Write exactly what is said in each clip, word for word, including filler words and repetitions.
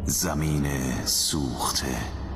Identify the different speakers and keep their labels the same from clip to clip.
Speaker 1: زمین سوخته.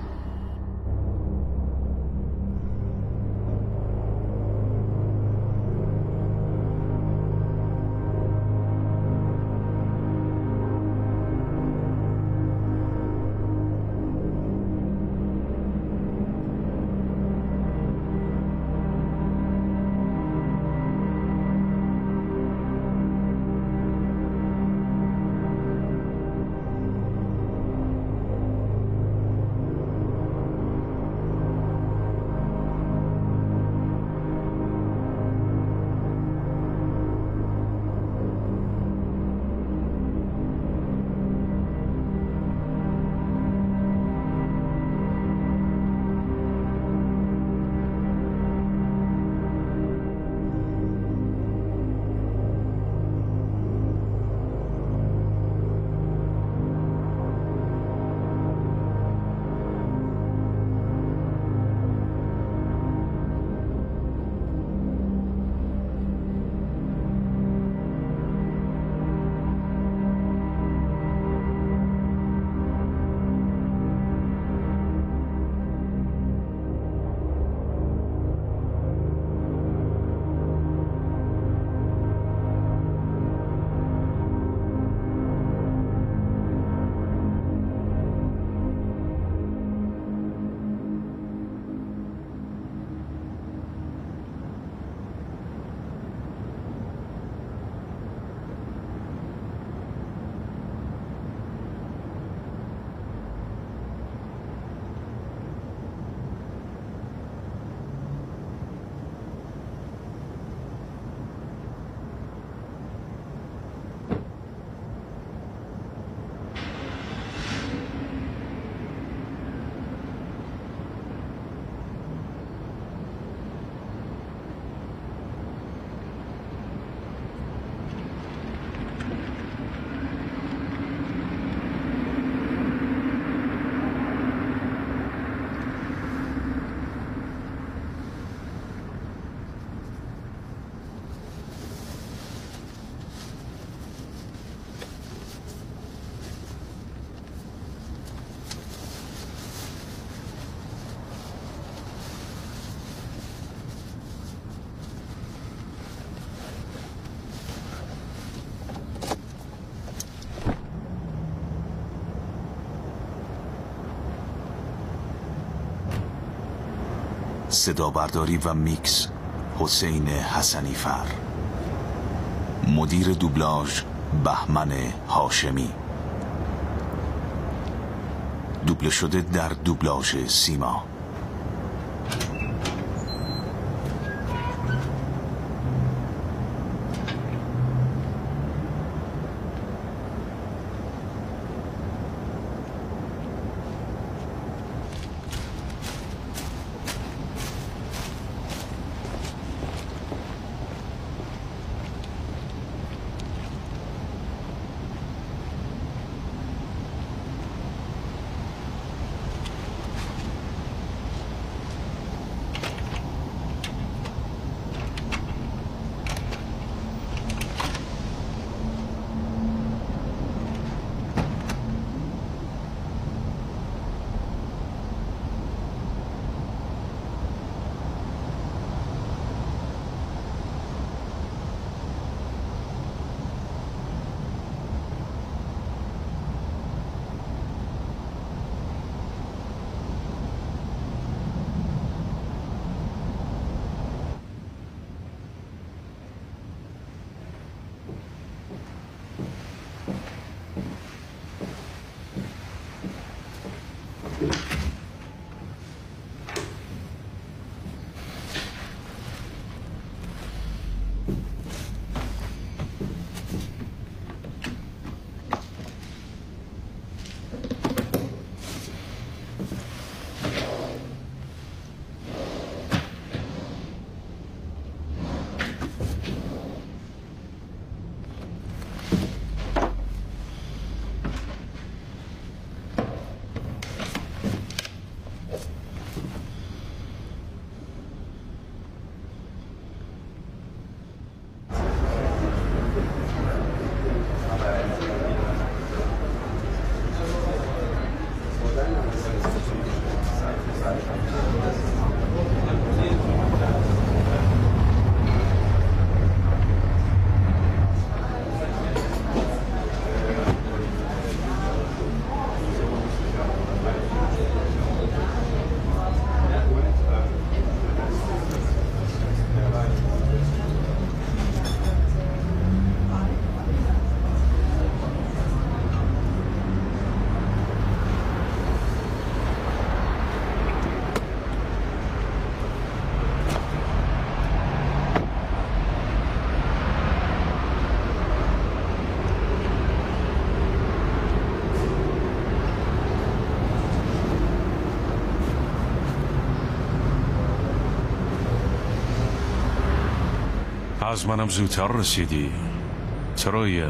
Speaker 1: صدا برداری و میکس حسین حسنی فر. مدیر دوبلاژ بهمن هاشمی. دوبله شده در دوبلاژ سیما.
Speaker 2: از منم زودتر رسیدی ترویان.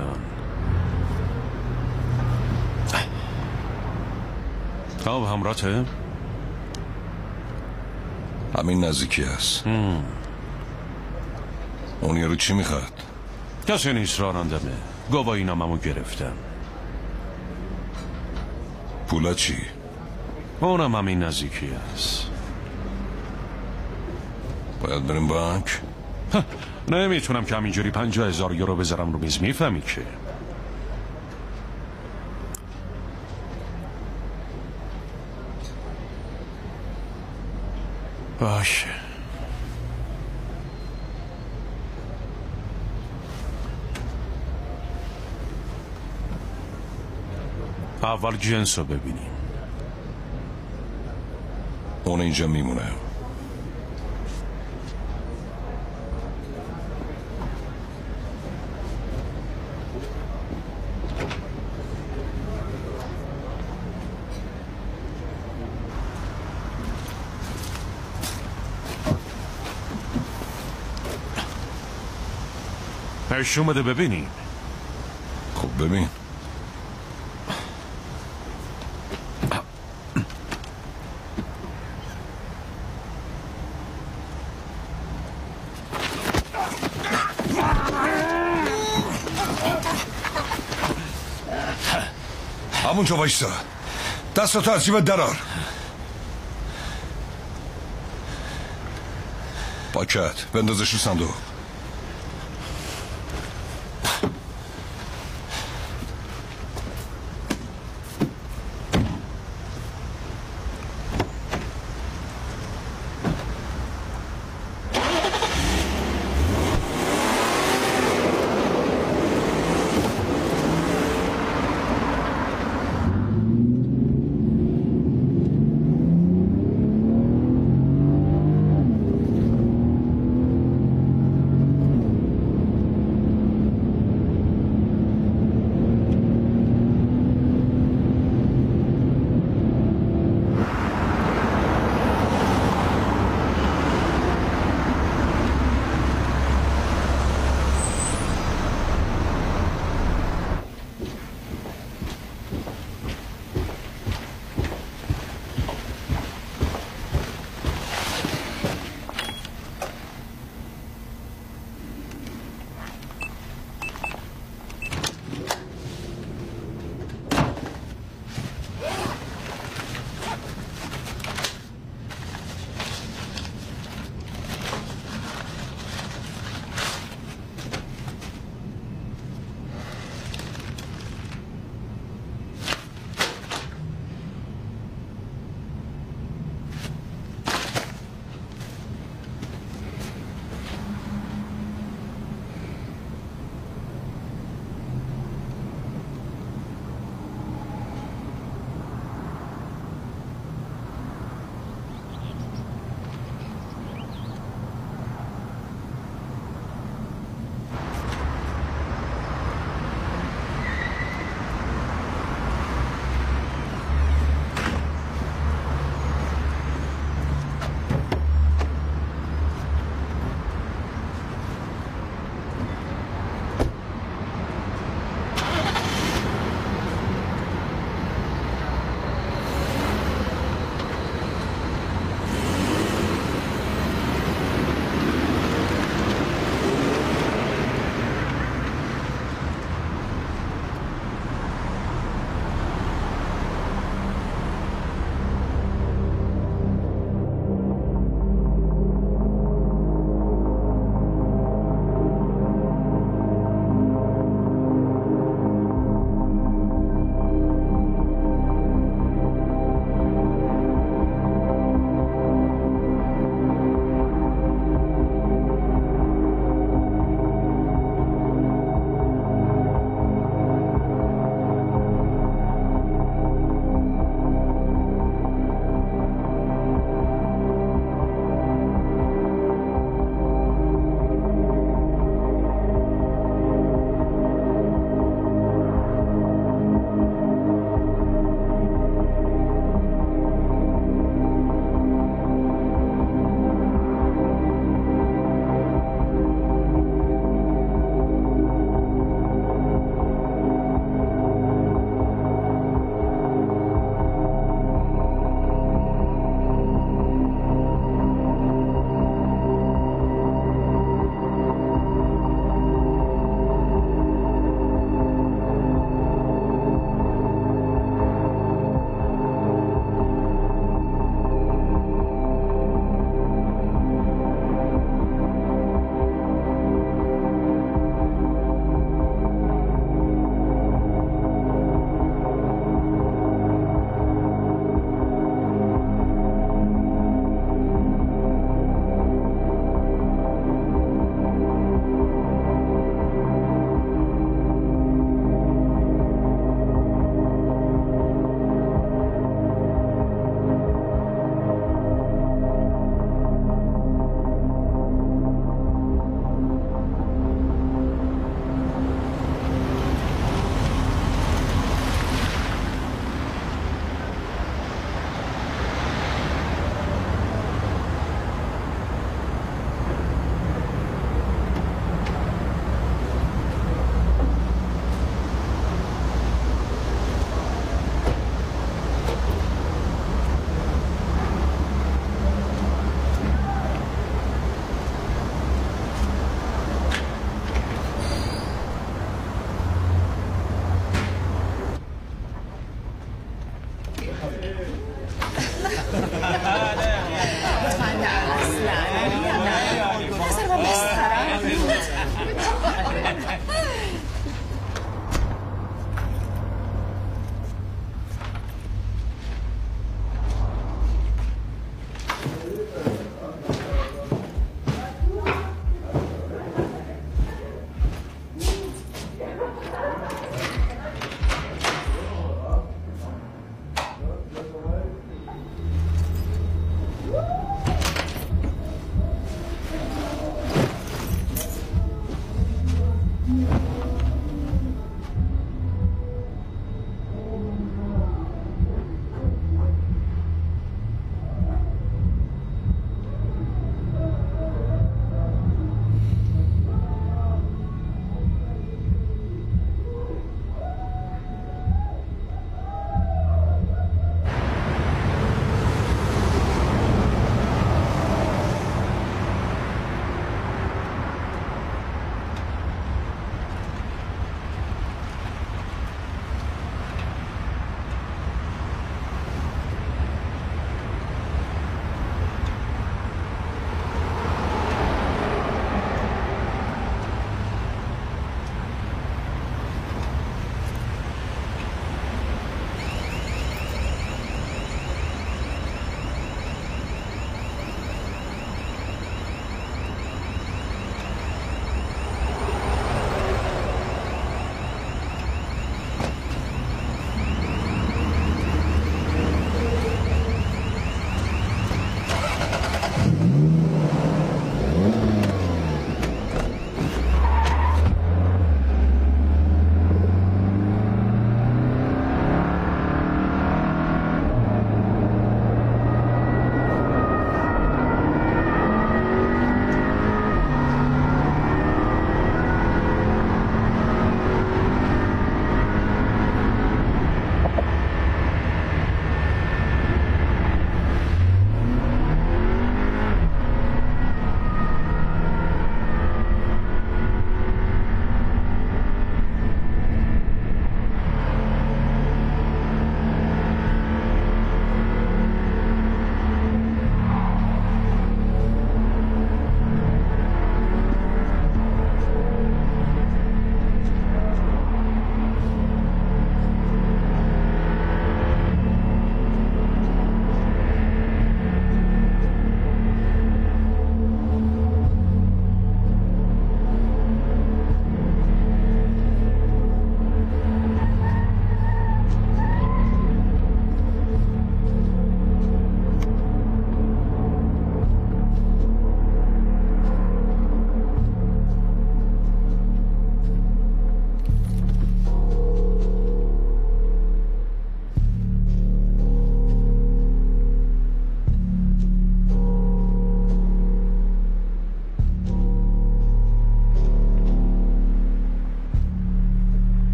Speaker 2: آب همراته؟
Speaker 3: همین نزدیکی هست. اون یارو چی میخواد؟
Speaker 2: کسی نیست رانندمه. گواهی ناممو گرفتم.
Speaker 3: پولا چی؟
Speaker 2: اونم همین نزدیکی هست.
Speaker 3: باید بریم بانک؟
Speaker 2: نمیتونم که همینجوری پنجاه هزار یورو بذارم رو میز، میفهمی که باشه. اول جنس رو ببینیم.
Speaker 3: اون اینجا میمونه.
Speaker 2: نشون بده ببینیم.
Speaker 3: خب ببین. همونجا وایستا. دستاتو از جیبت درار. پاکت بندازش رو صندوق.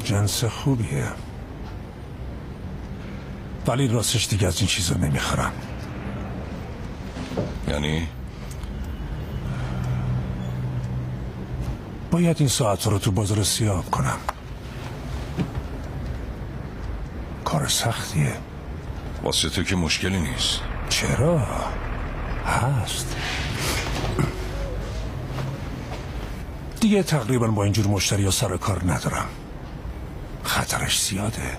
Speaker 3: جنس خوبیه، ولی راستش دیگه از این چیزا نمیخورم.
Speaker 4: یعنی؟
Speaker 3: باید این ساعت رو تو بازار سیاه کنم. کار سختیه.
Speaker 4: واسه تو که مشکلی نیست.
Speaker 3: چرا؟ هست. دیگه تقریبا با اینجور مشتری ها سر کار ندارم. خطرش زیاده.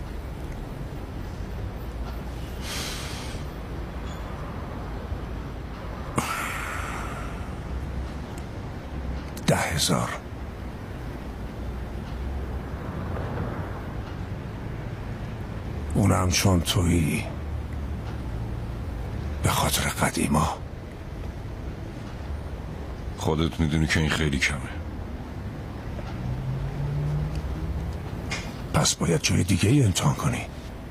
Speaker 3: ده هزار. اونم چون تویی، به خاطر قدیما.
Speaker 4: خودت میدونی که این خیلی کمه.
Speaker 3: پس باید جای دیگه ای امتحان کنی.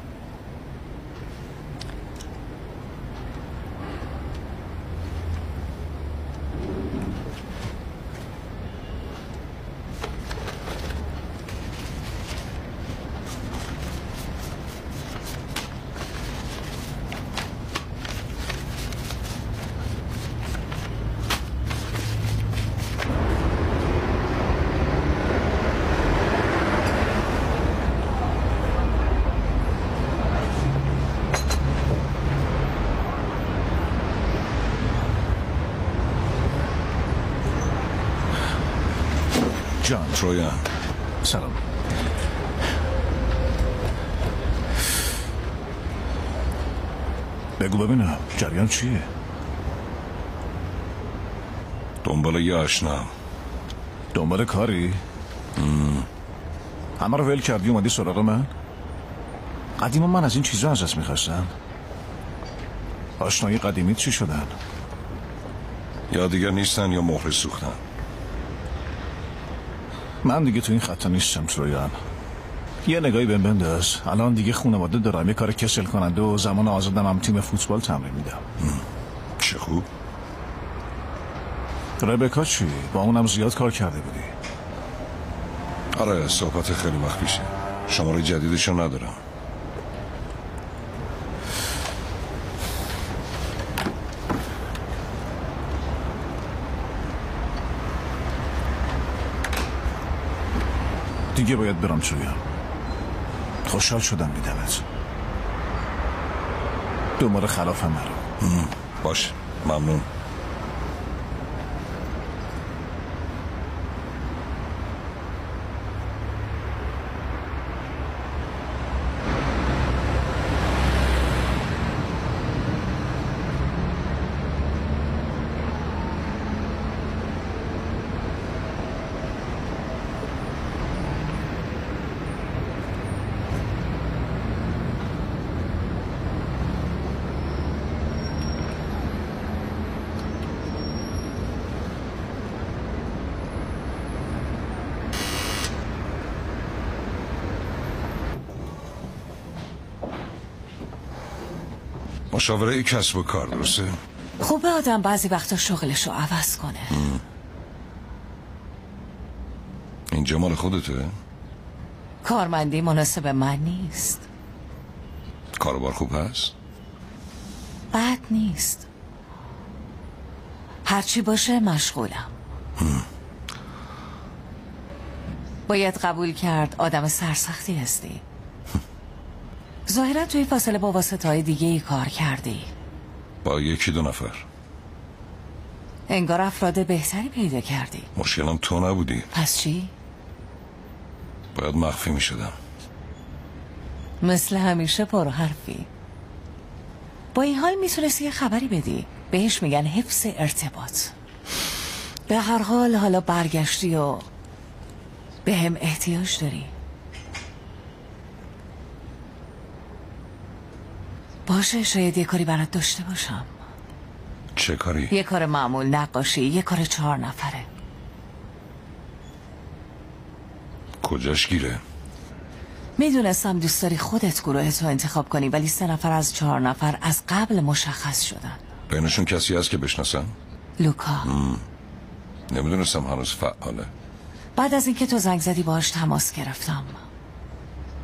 Speaker 4: جان ترویان،
Speaker 5: سلام. بگو ببینم جریان چیه؟
Speaker 4: دنبال یه آشنا.
Speaker 5: دنبال کاری؟ همه رو ول کردی اومدی سراغ من؟ قدیما من از این چیزا ازت میخواستم. آشنایی قدیمیت چی شدن؟
Speaker 4: یا دیگر نیستن یا مهر سوختن.
Speaker 5: من دیگه تو این خطا نیستم ترویان. یه نگاهی بهم بنداز. الان دیگه خانواده دارم، یه کار کسل کننده و زمان آزادم هم تیم فوتبال تمرین میدم.
Speaker 4: چه خوب.
Speaker 5: ربکا چی؟ با اونم زیاد کار کرده بودی؟
Speaker 4: آره، صحبت خیلی وقت پیشه. شماره جدیدشو ندارم.
Speaker 5: دیگه باید برم ترویان. خوشحال شدم دیدمت. دوباره خلافم نرو.
Speaker 4: باش، ممنون. مشاوره کسب و کار، درسته؟
Speaker 6: خوبه آدم بعضی وقتا شغلشو عوض کنه.
Speaker 4: ام. اینجا مال خودته؟
Speaker 6: کارمندی مناسب من نیست.
Speaker 4: کاروبار خوب هست؟
Speaker 6: بد نیست. هرچی باشه مشغولم. ام. باید قبول کرد آدم سرسختی هستی. ظاهرا توی فاصله با واسطه‌های دیگه ای کار کردی.
Speaker 4: با یکی دو نفر.
Speaker 6: انگار افراد بهتری پیدا کردی.
Speaker 4: مشکلم تو نبودی.
Speaker 6: پس چی؟
Speaker 4: باید مخفی می شدم.
Speaker 6: مثل همیشه پر حرفی. با این حال میتونستی یه خبری بدی. بهش میگن حفظ ارتباط. به هر حال حالا برگشتی و به هم احتیاج داری. باشه، شاید یه کاری برات داشته باشم.
Speaker 4: چه کاری؟
Speaker 6: یه کار معمول، نقاشی، یه کار چهار نفره.
Speaker 4: کجاش گیره؟
Speaker 6: میدونستم دوست داری خودت گروهتو انتخاب کنی، ولی سه نفر از چهار نفر از قبل مشخص شدن.
Speaker 4: بینشون کسی هست که بشناسن؟
Speaker 6: لوکا.
Speaker 4: نمیدونستم هنوز فعاله.
Speaker 6: بعد از اینکه تو زنگ زدی باهاش تماس گرفتم.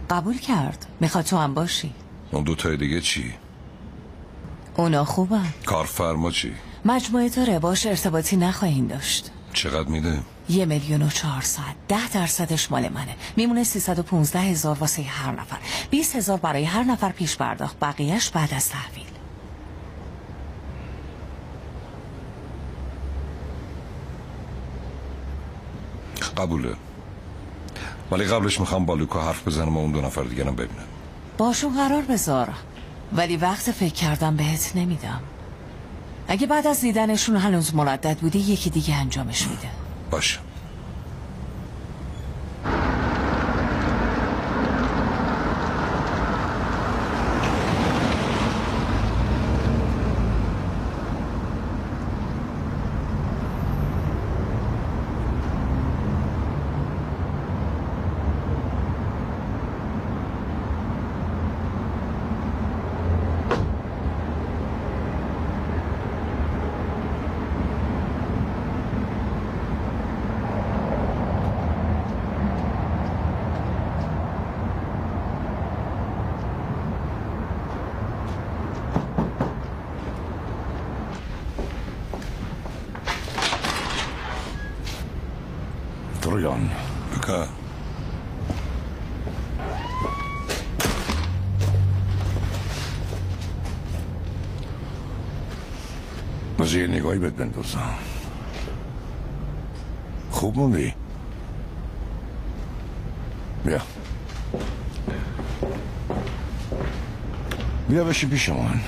Speaker 6: قبول کرد. میخواد تو هم باشی.
Speaker 4: اون دوتای دیگه چی؟
Speaker 6: اونا خوبن.
Speaker 4: کارفرما چی؟
Speaker 6: مجموعه داره، باش ارتباطی نخواهین داشت.
Speaker 4: چقدر میده؟
Speaker 6: یه میلیون و چهارصد. ده درصدش مال منه. میمونه سیصد و پونزده هزار واسه هر نفر. بیست هزار برای هر نفر پیش پرداخت، بقیهش بعد از تحویل.
Speaker 4: قبوله، ولی قبلش میخوام با لوکا حرف بزنم و اون دو نفر دیگرم ببینم.
Speaker 6: باشون قرار بذار، ولی وقت فکر کردم بهت نمیدم. اگه بعد از دیدنشون هنوز مردد بودی یکی دیگه انجامش میده.
Speaker 4: باشه.
Speaker 3: ترویان،
Speaker 4: لوکا،
Speaker 3: بذار یه نگاهی بهت بندازم. خوب موندی؟ بیا بیا بشی پیش من.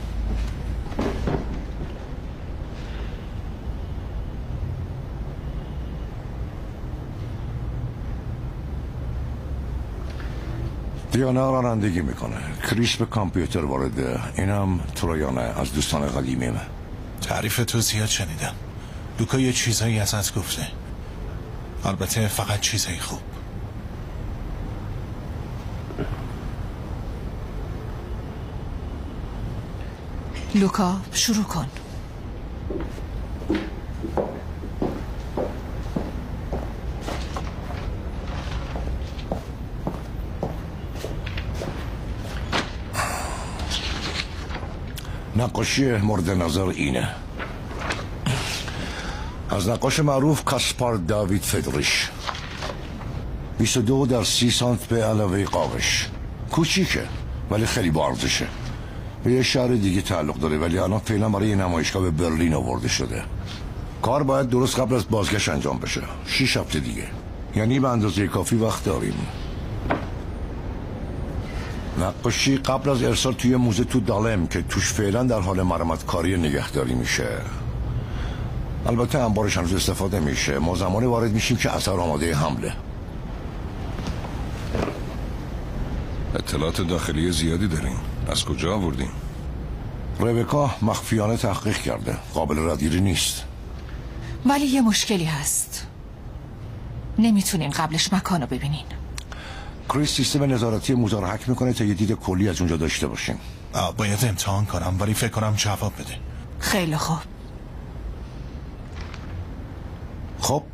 Speaker 3: دیانا رانندگی میکنه، کریس به کامپیوتر وارده، اینم ترویانه از دوستان قدیمیم.
Speaker 5: تعریف تو زیاد شنیدم. لوکا یه چیزایی ازت گفته، البته فقط چیزایی خوب.
Speaker 6: لوکا شروع کن.
Speaker 3: نقاشی مورد نظر اینه، از نقاش معروف کاسپار داوید فدریش. بیست و دو در سی سانت به علاوه قاقش. کوچیکه ولی خیلی با ارزشه. به یه شهر دیگه تعلق داره ولی الان فعلا برای یه نمایشگاه به برلین آورده شده. کار باید درست قبل از بازگشت انجام بشه، شیش هفته دیگه، یعنی به اندازه کافی وقت داریم. نقاشی قبل از ارسال توی موزه تو دالم که توش فعلا در حال مرمت کاری نگهداری میشه. البته انبارش هنوز استفاده میشه. ما زمانی وارد میشیم که اثر آماده حمله.
Speaker 4: اطلاعات داخلی زیادی داریم. از کجا آوردیم؟
Speaker 3: ربکا مخفیانه تحقیق کرده، قابل ردگیری نیست.
Speaker 6: ولی یه مشکلی هست، نمیتونین قبلش مکانو ببینین.
Speaker 3: کریس سیستم نظارتی موزه رو هک میکنه تا یه دید کلی از اونجا داشته باشیم.
Speaker 5: باید امتحان کنم ولی فکر کنم جواب بده.
Speaker 6: خیلی خوب.
Speaker 3: خب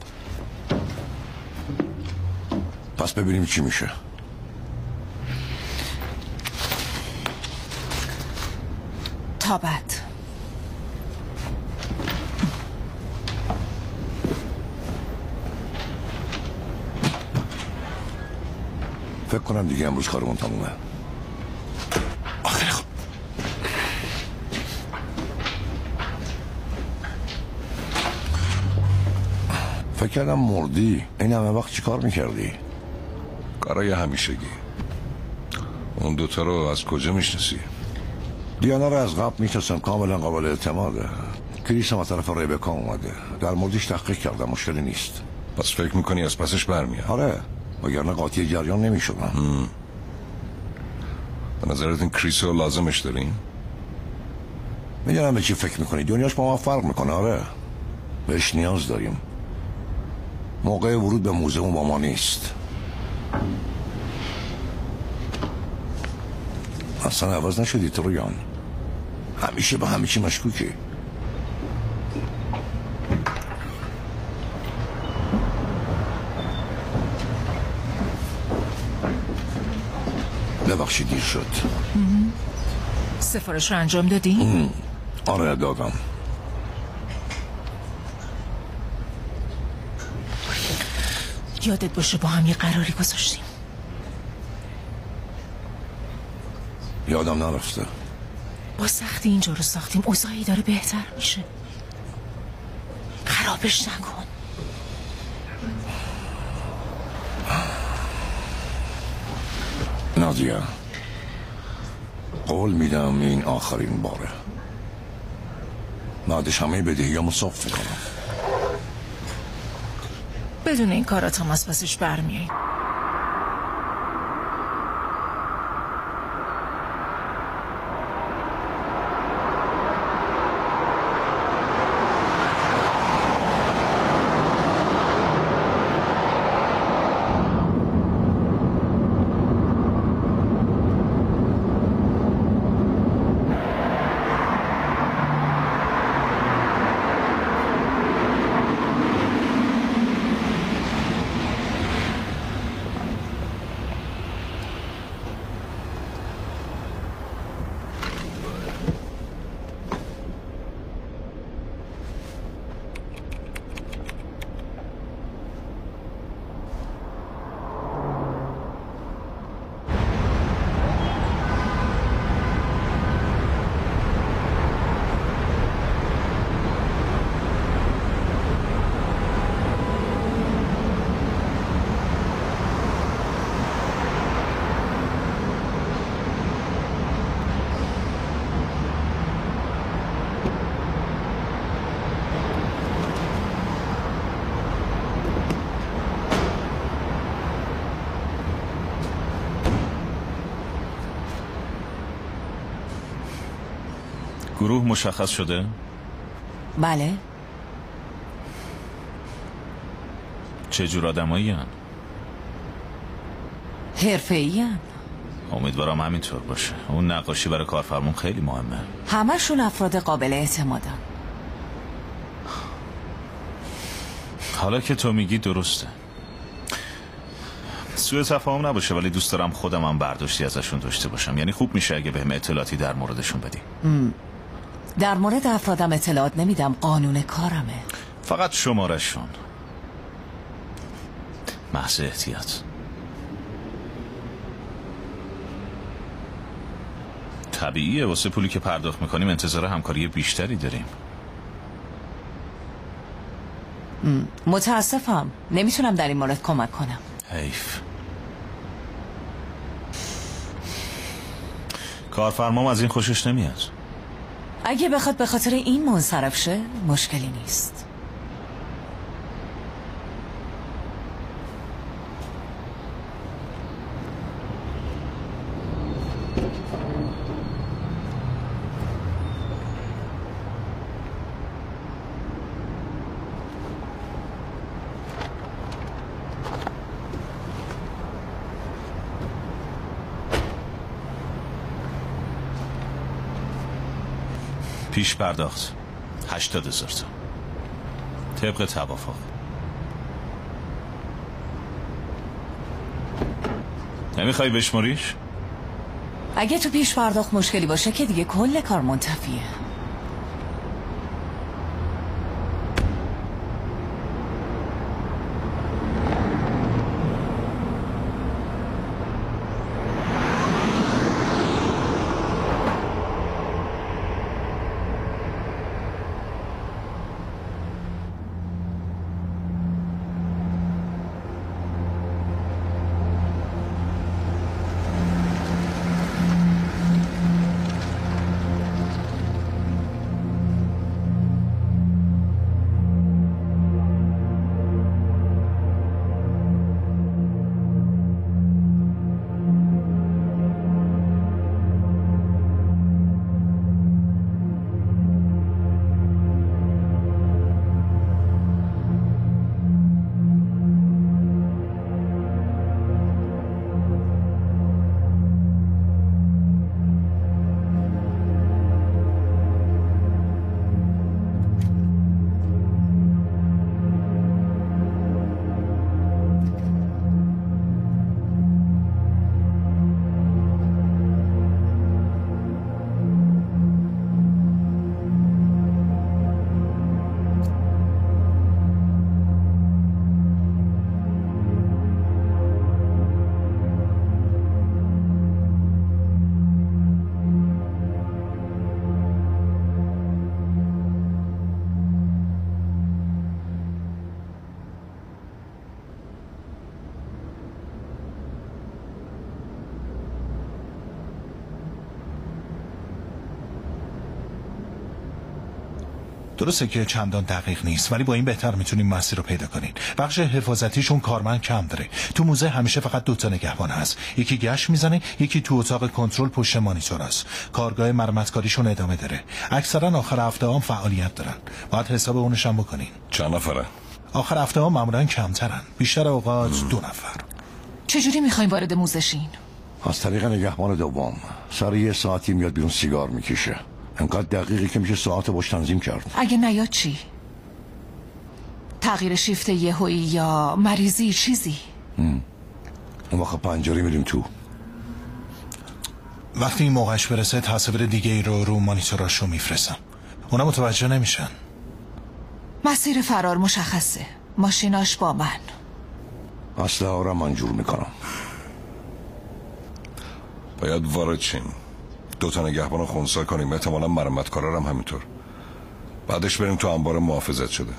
Speaker 3: پس ببینیم چی میشه.
Speaker 6: تا بعد.
Speaker 3: فکر کنم دیگه امروز کارمون تمومه.
Speaker 5: خیلی خوب.
Speaker 3: فکر کردم مردی. این همه وقت چی کار میکردی؟
Speaker 4: کارای همیشگی. اون دوتا رو از کجا میشناسی؟
Speaker 3: دیانا رو از قبل میشناسم، کاملا قابل اعتماده. کریس هم از طرف ریبکا اومده، در موردش تحقیق کردم، مشکلی نیست.
Speaker 4: پس فکر میکنی از پسش برمیاد؟
Speaker 3: آره، وگرنه قاطی جریان نمیشدم.
Speaker 4: به نظرت این کریس رو لازمش داریم؟
Speaker 3: میدونم به چی فکر میکنی، دنیاش با ما فرق میکنه. آره بهش نیاز داریم. موقع ورود به موزه با ما نیست. اصلا عوض نشدی ترویان، همیشه به همه چی مشکوکی. ببخشید دیر شد.
Speaker 6: سفارش رو انجام دادی؟
Speaker 3: آره دادم.
Speaker 6: یادت باشه با هم یه قراری گذاشتیم.
Speaker 3: یادم نرفته.
Speaker 6: با سختی اینجا رو ساختیم، اوضاعی داره بهتر میشه. خرابش نکن.
Speaker 3: نادیا، قول میدم این آخرین باره. بعدش همه بدهیامو صاف میکنم.
Speaker 6: بدون این کارات هم از پسش برمیایی.
Speaker 5: گروه مشخص شده؟
Speaker 6: بله.
Speaker 5: چه جور آدمایی هن؟
Speaker 6: حرفه‌ای هن.
Speaker 5: امیدوارم همینطور باشه. اون نقاشی برای کارفرمون خیلی مهمه.
Speaker 6: همشون افراد قابل اعتمادن.
Speaker 5: حالا که تو میگی درسته. سوء تفاهم نباشه، ولی دوست دارم خودم هم برداشتی ازشون داشته باشم. یعنی خوب میشه اگه بهم اطلاعاتی در موردشون بدی.
Speaker 6: در مورد افرادم اطلاعات نمیدم، قانون کارمه.
Speaker 5: فقط شمارشون. محض احتیاط. طبیعیه، واسه پولی که پرداخت میکنیم انتظار همکاری بیشتری داریم.
Speaker 6: متاسفم، نمیتونم در این مورد کمک کنم.
Speaker 5: حیف. کارفرمام از این خوشش نمیاد.
Speaker 6: اگه بخواد به خاطر این منصرف شه مشکلی نیست.
Speaker 5: پیش پرداخت هشتاد هزار تا طبق توافق. نمیخوای بشماریش؟
Speaker 6: اگه تو پیش پرداخت مشکلی باشه که دیگه کل کار منتفیه.
Speaker 5: درسته که چندان دقیق نیست، ولی با این بهتر میتونیم مسیر رو پیدا کنین. بخش حفاظتیشون کارمند کم داره. تو موزه همیشه فقط دو تا نگهبان هست، یکی گشت میزنه، یکی تو اتاق کنترل پشت مانیتور است. کارگاه مرمتکاریشون ادامه داره. اکثرا آخر هفته هم فعالیت دارن. باید حساب اونش هم بکنین.
Speaker 4: چند نفره؟
Speaker 5: آخر هفته ها معمولا کمترن، بیشتر اوقات دو نفر.
Speaker 6: چجوری میخواین وارد موزه شین؟
Speaker 3: از طریق نگهبان دوم. سر یه ساعتی میاد بیرون سیگار میکشه، انقدر دقیقی که میشه ساعت باش تنظیم کرد.
Speaker 6: اگه نیاد چی؟ تغییر شیفت یهویی یا مریضی چیزی؟
Speaker 3: اون وقت پنجره میریم تو.
Speaker 5: وقتی این موقعش برسه تصاویر دیگه ای رو رو مانیتوراشو میفرستم. اونا متوجه نمیشن.
Speaker 6: مسیر فرار مشخصه، ماشیناش با من.
Speaker 3: اسلحه ها رو منجور میکنم.
Speaker 4: باید وارد شیم، دوتا نگهبان خونسا کنیم، احتمالا مرمتکارا هم همینطور. بعدش بریم تو انبار محافظت شده.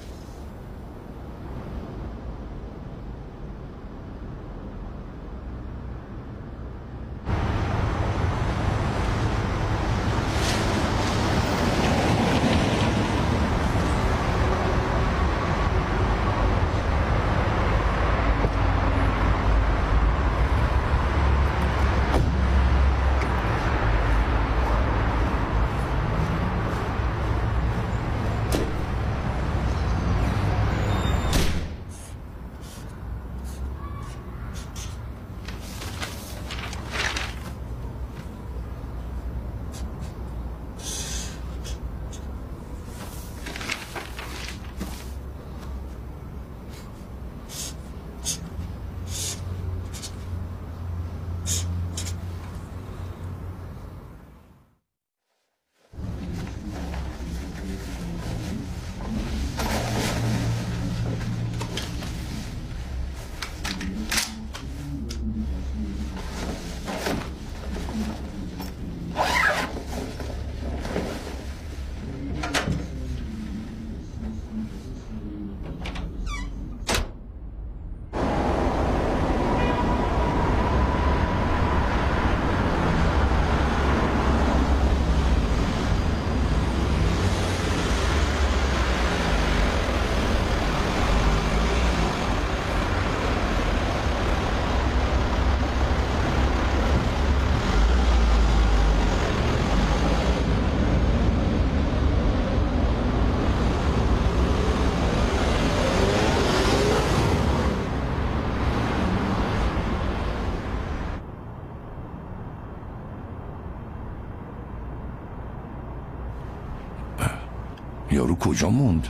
Speaker 3: یارو کجا موند؟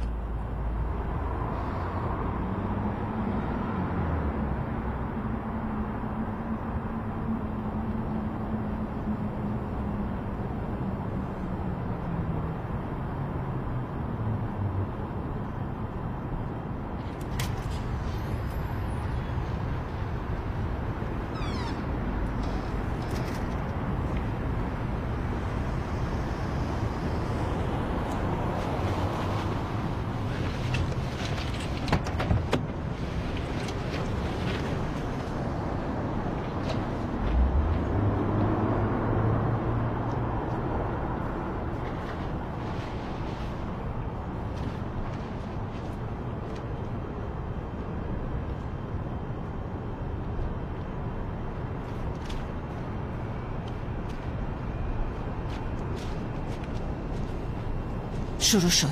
Speaker 6: شروع شد.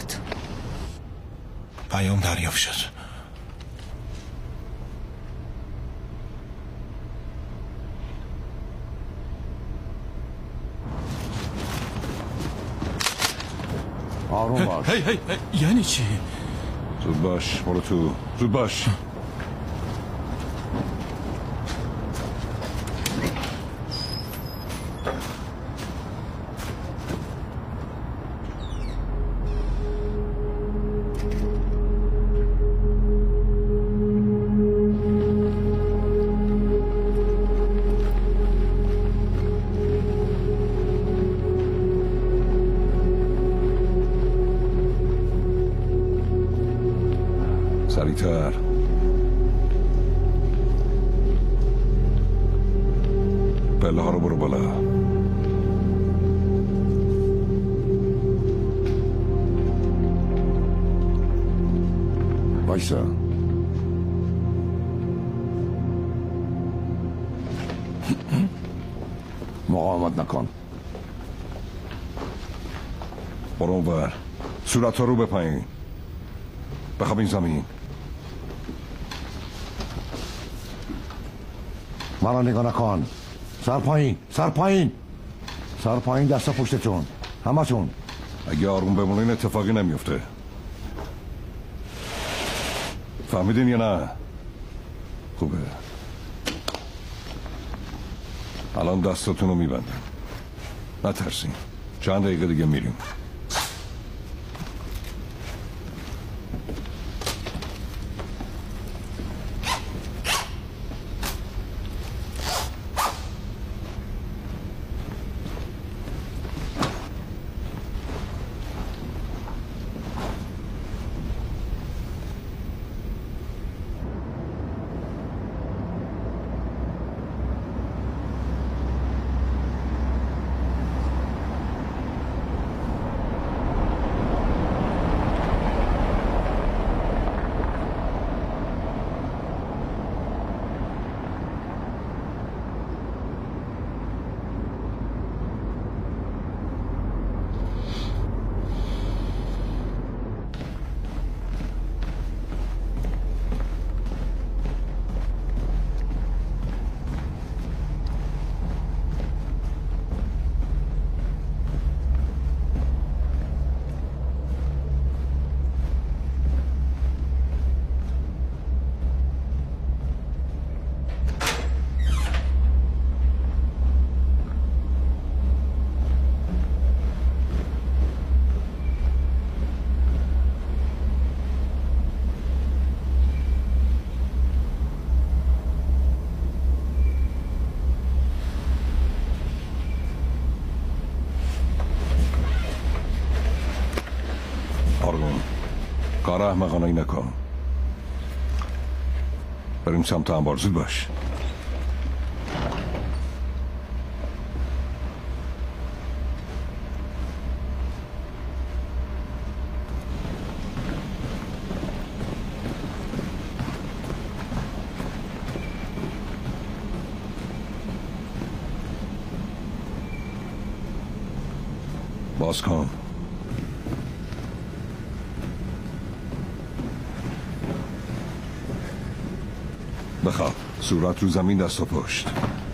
Speaker 5: پیام دریافت شد.
Speaker 3: آروم باش.
Speaker 2: هی هی هی یعنی چی؟
Speaker 4: زود باش، برو تو. زود باش. سریعتر. پله ها رو برو بالا.
Speaker 3: وایسا. مقاومت نکن.
Speaker 4: برو اونور. صورت رو به پایین. بخواب این زمین.
Speaker 3: مرا نگاه نکن. سر پایین، سر پایین، سر پایین، دستا پشتتون همتون.
Speaker 4: اگه آروم بمونین اتفاقی نمیفته. فهمیدین یا نه؟ خوبه. الان دستاتون رو میبندم. نترسین. چند دقیقه دیگه میریم. کار احمقانه‌ای نکن. بریم سمت انبار. زود باش. باز کن. بخواب. صورت رو زمین، دست و پشت.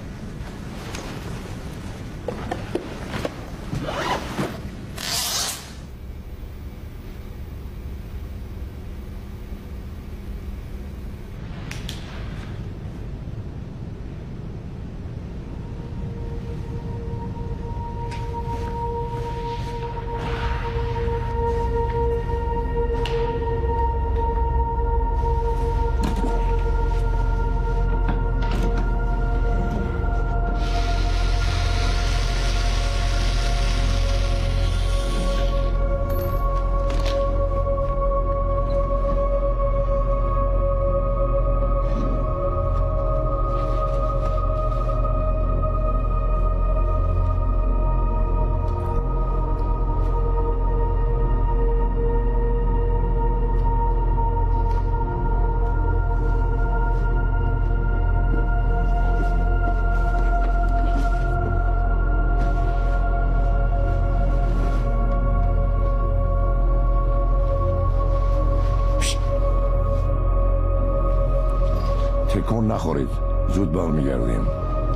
Speaker 4: تکون نخورید. زود برمیگردیم.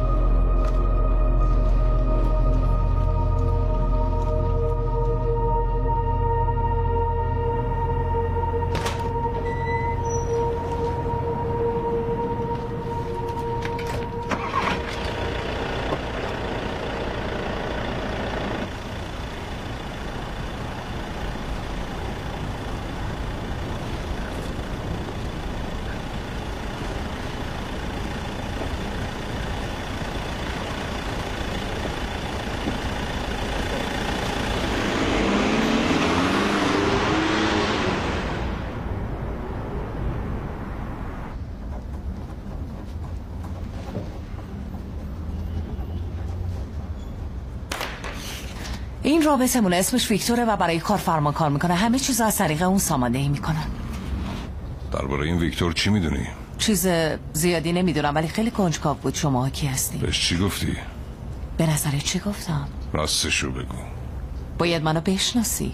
Speaker 6: این رابطمون اسمش ویکتوره و برای کارفرما کار میکنه. همه چیز از طریق اون ساماندهی میکنن.
Speaker 4: درباره این ویکتور چی میدونی؟
Speaker 6: چیز زیادی نمیدونم ولی خیلی کنجکاو بود. شما کی هستی؟
Speaker 4: بهش چی گفتی؟
Speaker 6: به نظرت چی گفتم؟
Speaker 4: راستشو بگو.
Speaker 6: باید منو بشناسی.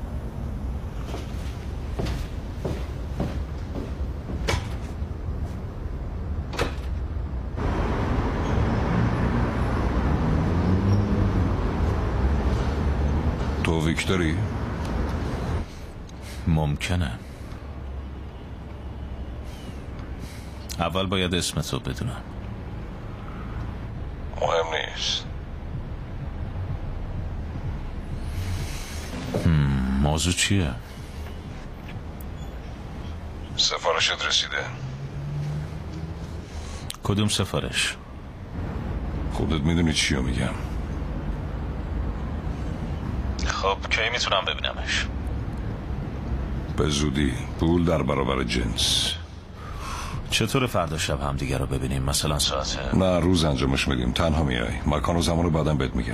Speaker 4: تو ویکتوری؟
Speaker 7: ممکنه. اول باید اسمتو بدونم.
Speaker 4: مهم نیست.
Speaker 7: موضوع چیه؟
Speaker 4: سفارشت رسیده.
Speaker 7: کدوم سفارش؟
Speaker 4: خودت میدونی چیو میگم.
Speaker 7: خب کی میتونم ببینمش؟
Speaker 4: به زودی. پول در برابر جنس.
Speaker 7: چطور فردا شب هم دیگه رو ببینیم؟ مثلا ساعت؟
Speaker 4: نه روز انجامش میدیم. تنها میای. مکان و زمان رو بعدم بهت میگم.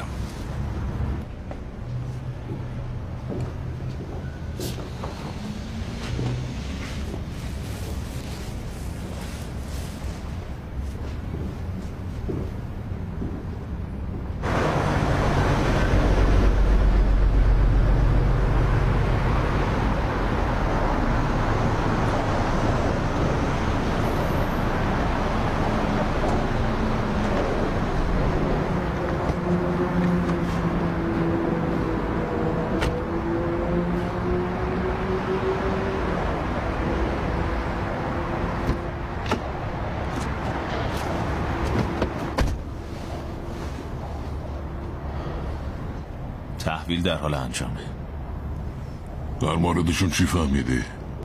Speaker 7: تحویل در حال انجامه.
Speaker 8: در موردشون چی فهمیدی؟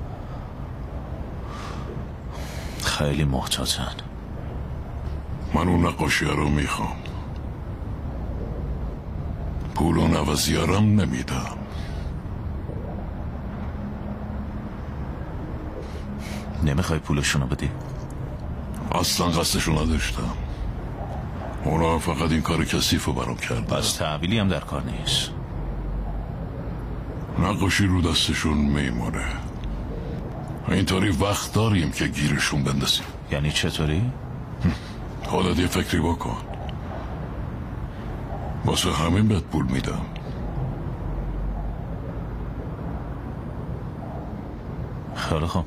Speaker 7: خیلی محتاطن.
Speaker 8: من اون نقاشی رو میخوام. پول و نوازیارم نمیدم.
Speaker 7: نمیخوای پولشونو بدی؟
Speaker 8: اصلا قصدشو نداشتم. اونا فقط این کار کثیف رو برام کرد.
Speaker 7: پس تحویلی هم در کار نیست.
Speaker 8: نقاشی رو دستشون میمونه. اینطوری وقت داریم که گیرشون بندازیم.
Speaker 7: یعنی چطوری؟
Speaker 8: خودت یه فکری بکن. واسه همین بهت پول میدم.
Speaker 7: خیلی خوب.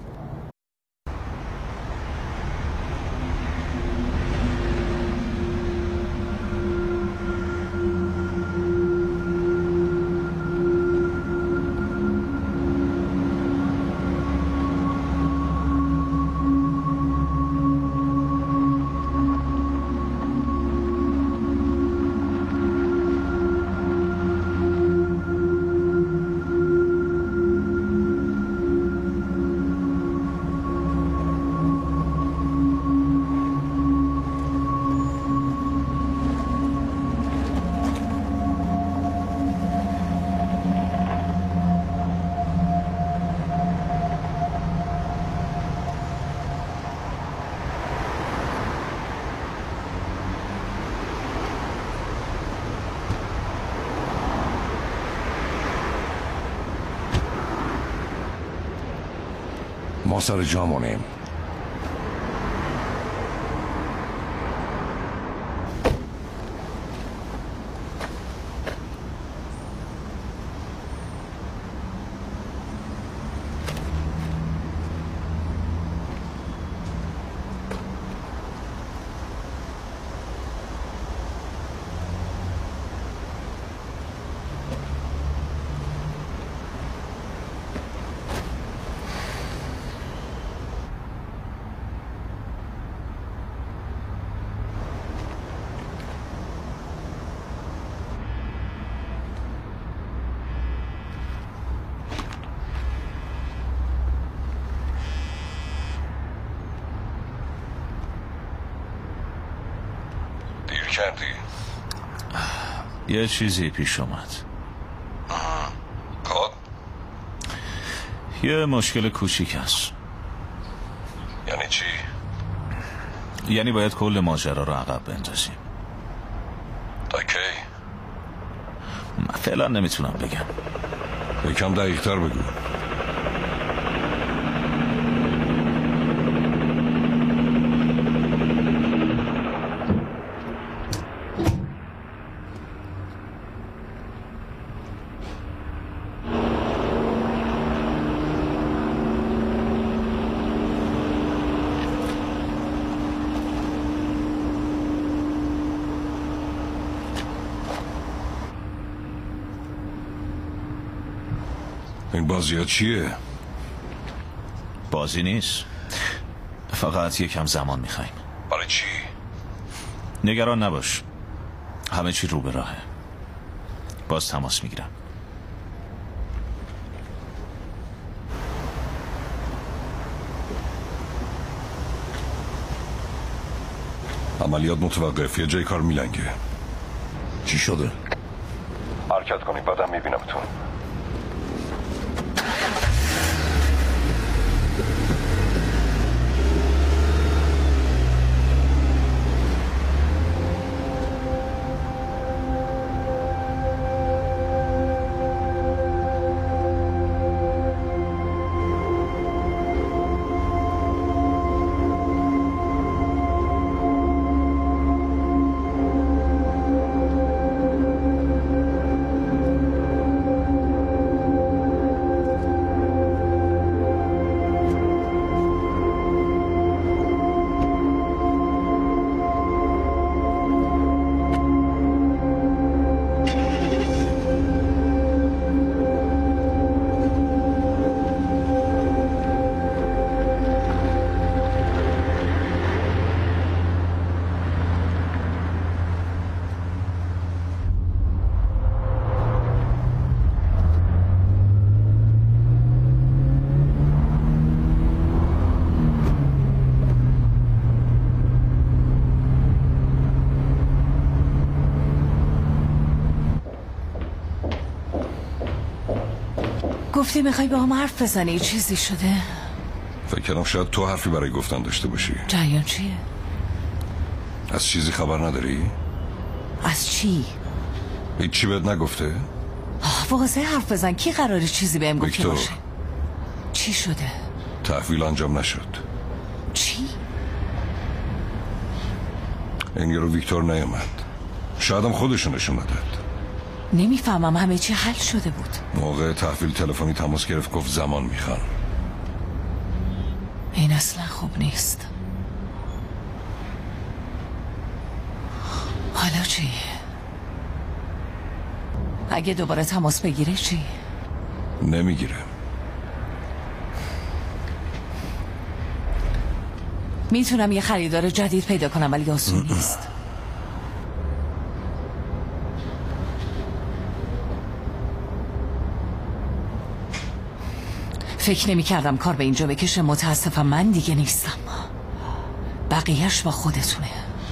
Speaker 3: ما سر جامونیم.
Speaker 4: کردی؟
Speaker 7: یه چیزی پیش اومد.
Speaker 4: کد؟
Speaker 7: یه مشکل کوچیک هست.
Speaker 4: یعنی چی؟
Speaker 7: یعنی باید کل ماجرا رو عقب بندازیم.
Speaker 4: تا کی؟
Speaker 7: من فعلا نمیتونم بگم.
Speaker 4: یکم دقیق‌تر بگو. این بازی ها چیه؟
Speaker 7: بازی نیست، فقط یکم زمان میخوایم.
Speaker 4: برای چی؟
Speaker 7: نگران نباش، همه چی رو به راهه. باز تماس میگیرم.
Speaker 4: عملیات متوقف، یه جای کار میلنگه.
Speaker 3: چی شده؟
Speaker 4: حرکت کنید بعدم میبینمتون.
Speaker 6: گفتی میخوای با هم حرف بزنی، چیزی شده؟
Speaker 4: فکر کردم شاید تو حرفی برای گفتن داشته باشی.
Speaker 6: جریان چیه؟
Speaker 4: از چیزی خبر نداری؟
Speaker 6: از چی؟
Speaker 4: هیچی بهت نگفته؟
Speaker 6: واضح حرف بزن، کی قراره چیزی بهم گفته
Speaker 4: ویکتور.
Speaker 6: باشه؟ چی شده؟
Speaker 4: تحویل انجام نشد.
Speaker 6: چی؟
Speaker 4: این یارو ویکتور نیامد. شاید هم خودشو نشون نداد.
Speaker 6: نمیفهمم، همه چی حل شده بود.
Speaker 4: موقع تحویل تلفنی تماس گرفت، گفت زمان میخوان.
Speaker 6: این اصلا خوب نیست. حالا چی؟ اگه دوباره تماس بگیره چی؟
Speaker 4: نمیگیره.
Speaker 6: میتونم یه خریدار جدید پیدا کنم ولی آسون نیست. فکر نمی کردم کار به اینجا بکشه. متاسفم من دیگه نیستم. بقیهش با خودتونه.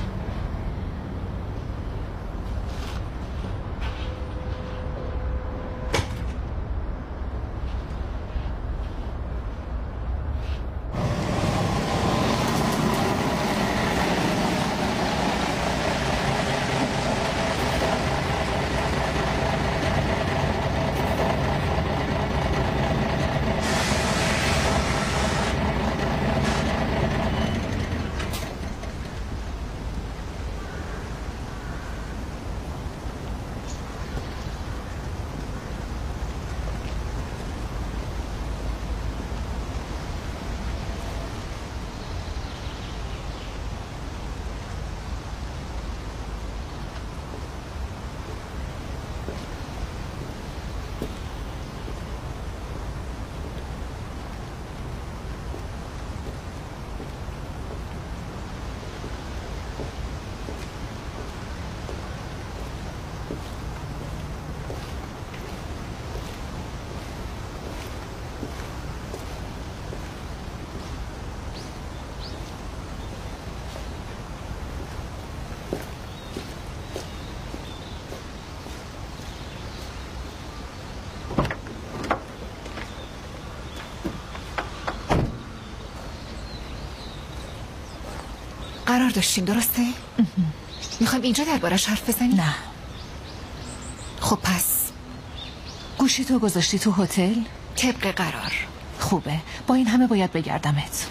Speaker 9: قرار داشتیم درسته؟ میخوایم اینجا دربارش حرف بزنیم؟
Speaker 6: نه.
Speaker 9: خب پس
Speaker 6: گوشی تو گذاشتی تو هتل؟
Speaker 9: طبق قرار.
Speaker 6: خوبه، با این همه باید بگردمت.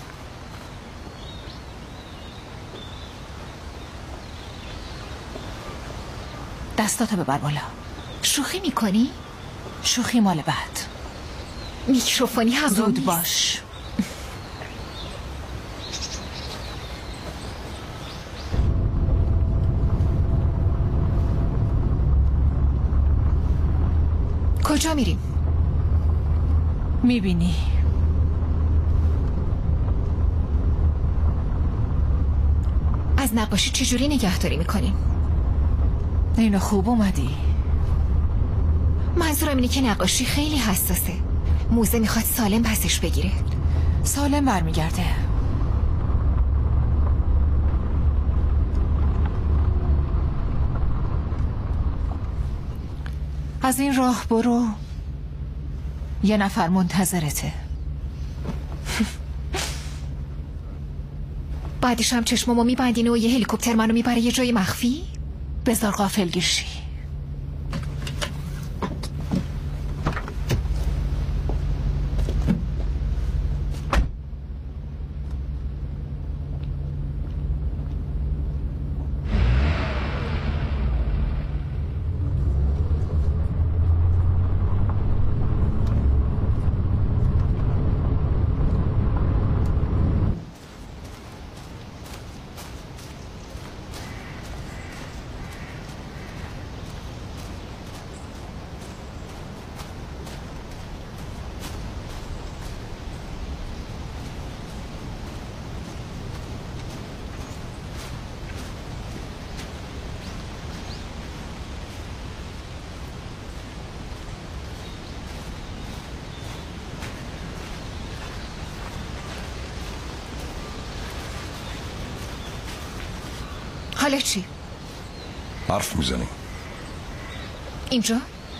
Speaker 6: دستاتو ببر بالا.
Speaker 9: شوخی میکنی؟
Speaker 6: شوخی مال بعد.
Speaker 9: میکروفونی هم
Speaker 6: زود باش.
Speaker 9: کجا میریم؟
Speaker 6: میبینی
Speaker 9: از نقاشی چجوری نگهداری میکنیم؟
Speaker 6: اینو خوب اومدی.
Speaker 9: منظورم اینه که نقاشی خیلی حساسه. موزه میخواد سالم پسش بگیره.
Speaker 6: سالم برمیگرده. از این راه برو، یه نفر منتظرته.
Speaker 9: بعدش هم چشمامو میبندینه و یه هلیکوپتر منو میبره یه جای مخفی؟
Speaker 6: بذار غافلگیر شی.
Speaker 9: حالا چی؟
Speaker 4: حرف میزنیم.
Speaker 9: اینجا؟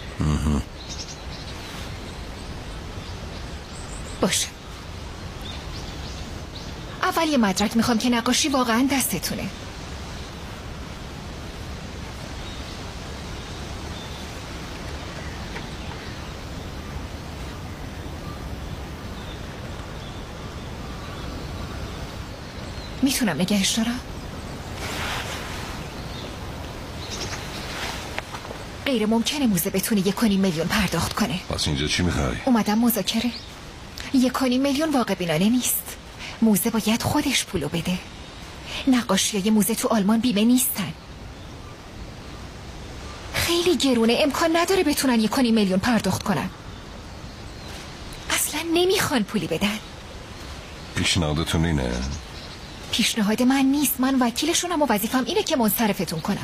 Speaker 9: باشه. اول یه مدرک میخوام که نقاشی واقعا دستتونه. میتونم نگهش دارم؟ غیر ممکنه موزه بتونه یک و نیم میلیون پرداخت کنه.
Speaker 4: پس اینجا چی میخوای؟
Speaker 9: اومدم مذاکره. یک و نیم میلیون واقع بینانه نیست. موزه باید خودش پولو بده. نقاشیای موزه تو آلمان بیمه نیستن. خیلی گرونه، امکان نداره بتونن یک و نیم میلیون پرداخت کنن. اصلا نمیخوان پولی بدن.
Speaker 4: پیشنهادتون اینه؟
Speaker 9: پیشنهاد من نیست، من وکیلشونم و وظیفم اینه که منصرفتون کنم.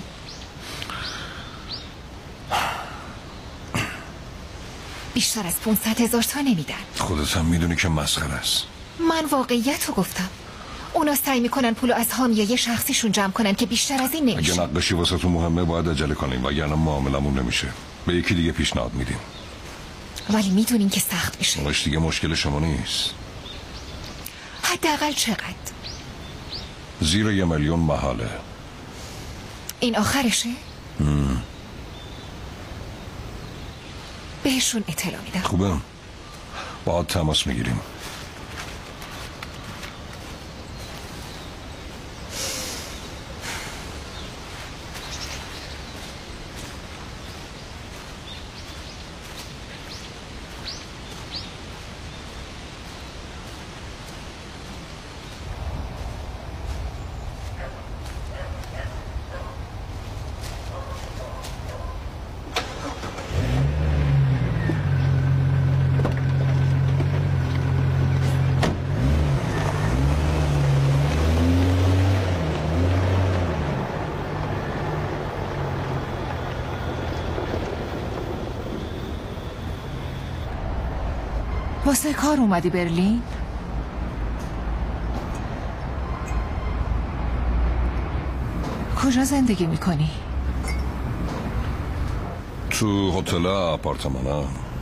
Speaker 9: بیشتر از پونصد هزار تا نمیدن.
Speaker 4: خودت هم میدونی که مسخره است.
Speaker 9: من واقعیت رو گفتم. اونا سعی میکنن پولو از حامیای شخصیشون جمع کنن که بیشتر از این نمیشه.
Speaker 4: اگه نقاشی واسه تو مهمه باید عجله کنیم وگرنه معاملمون نمیشه. به یکی دیگه پیشنهاد میدیم.
Speaker 9: ولی میدونین که سخت میشه.
Speaker 4: باش دیگه مشکل شما نیست.
Speaker 9: حداقل چقدر؟
Speaker 4: زیر یه میلیون محاله.
Speaker 9: این آخرشه؟
Speaker 4: مم.
Speaker 9: بهشون اطلاع میدم.
Speaker 4: خوبه. باید تماس میگیریم.
Speaker 6: واسه کار اومدی برلین؟ کجا زندگی میکنی؟
Speaker 4: تو هتل آپارتمانا.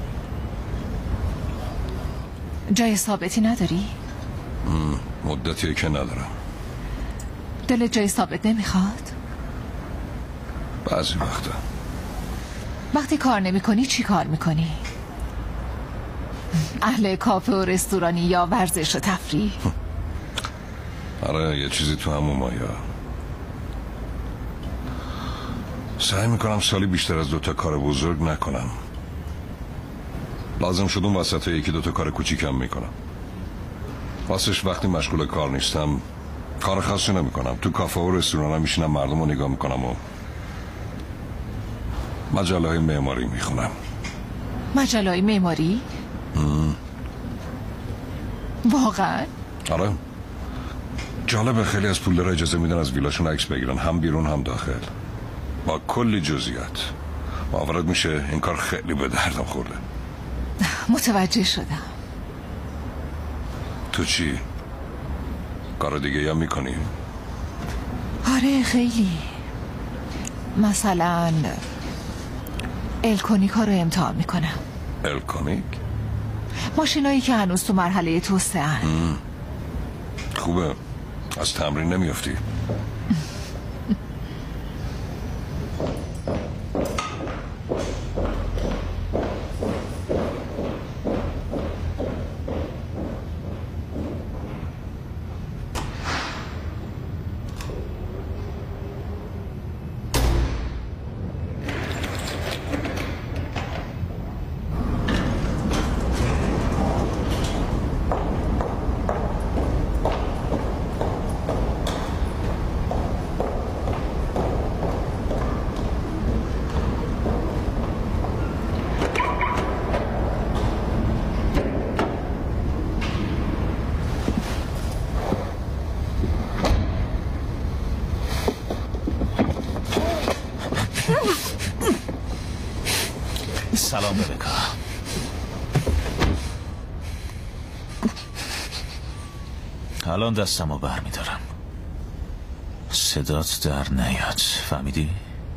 Speaker 6: جای ثابتی نداری؟
Speaker 4: مدتیه که ندارم.
Speaker 6: دل جای ثابت نمیخواد؟
Speaker 4: بعضی وقتا.
Speaker 6: وقتی کار نمیکنی چی کار میکنی؟ اهل کافه و رستورانی یا ورزش و تفریح؟
Speaker 4: آره یه چیزی تو همون مایا. سعی میکنم سالی بیشتر از دوتا کار بزرگ نکنم. لازم شد اون وسط یکی دوتا کار کوچیکم میکنم. واسش وقتی مشغول کار نیستم کار خاصی نمیکنم. تو کافه و رستوران میشینم مردم رو نگاه میکنم و مجله های معماری میخونم.
Speaker 6: مجله های معماری؟
Speaker 9: واقعا؟
Speaker 4: آره جالبه، خیلی از پولدارا اجازه میدن از ویلاشون عکس بگیرن، هم بیرون هم داخل، با کلی جزئیات. باورت میشه این کار خیلی به دردم خورده.
Speaker 9: متوجه شدم.
Speaker 4: تو چی؟ کار دیگه هم میکنی؟
Speaker 9: آره خیلی. مثلا الکترونیک ها رو امتحان میکنم.
Speaker 4: الکترونیک؟
Speaker 9: ماشینایی که هنوز تو مرحله توسعه هن.
Speaker 4: خوبه، از تمرین نمیافتی؟
Speaker 7: سلام ربکا. الان دستمو بر میدارم، صدات در نیاد، فهمیدی؟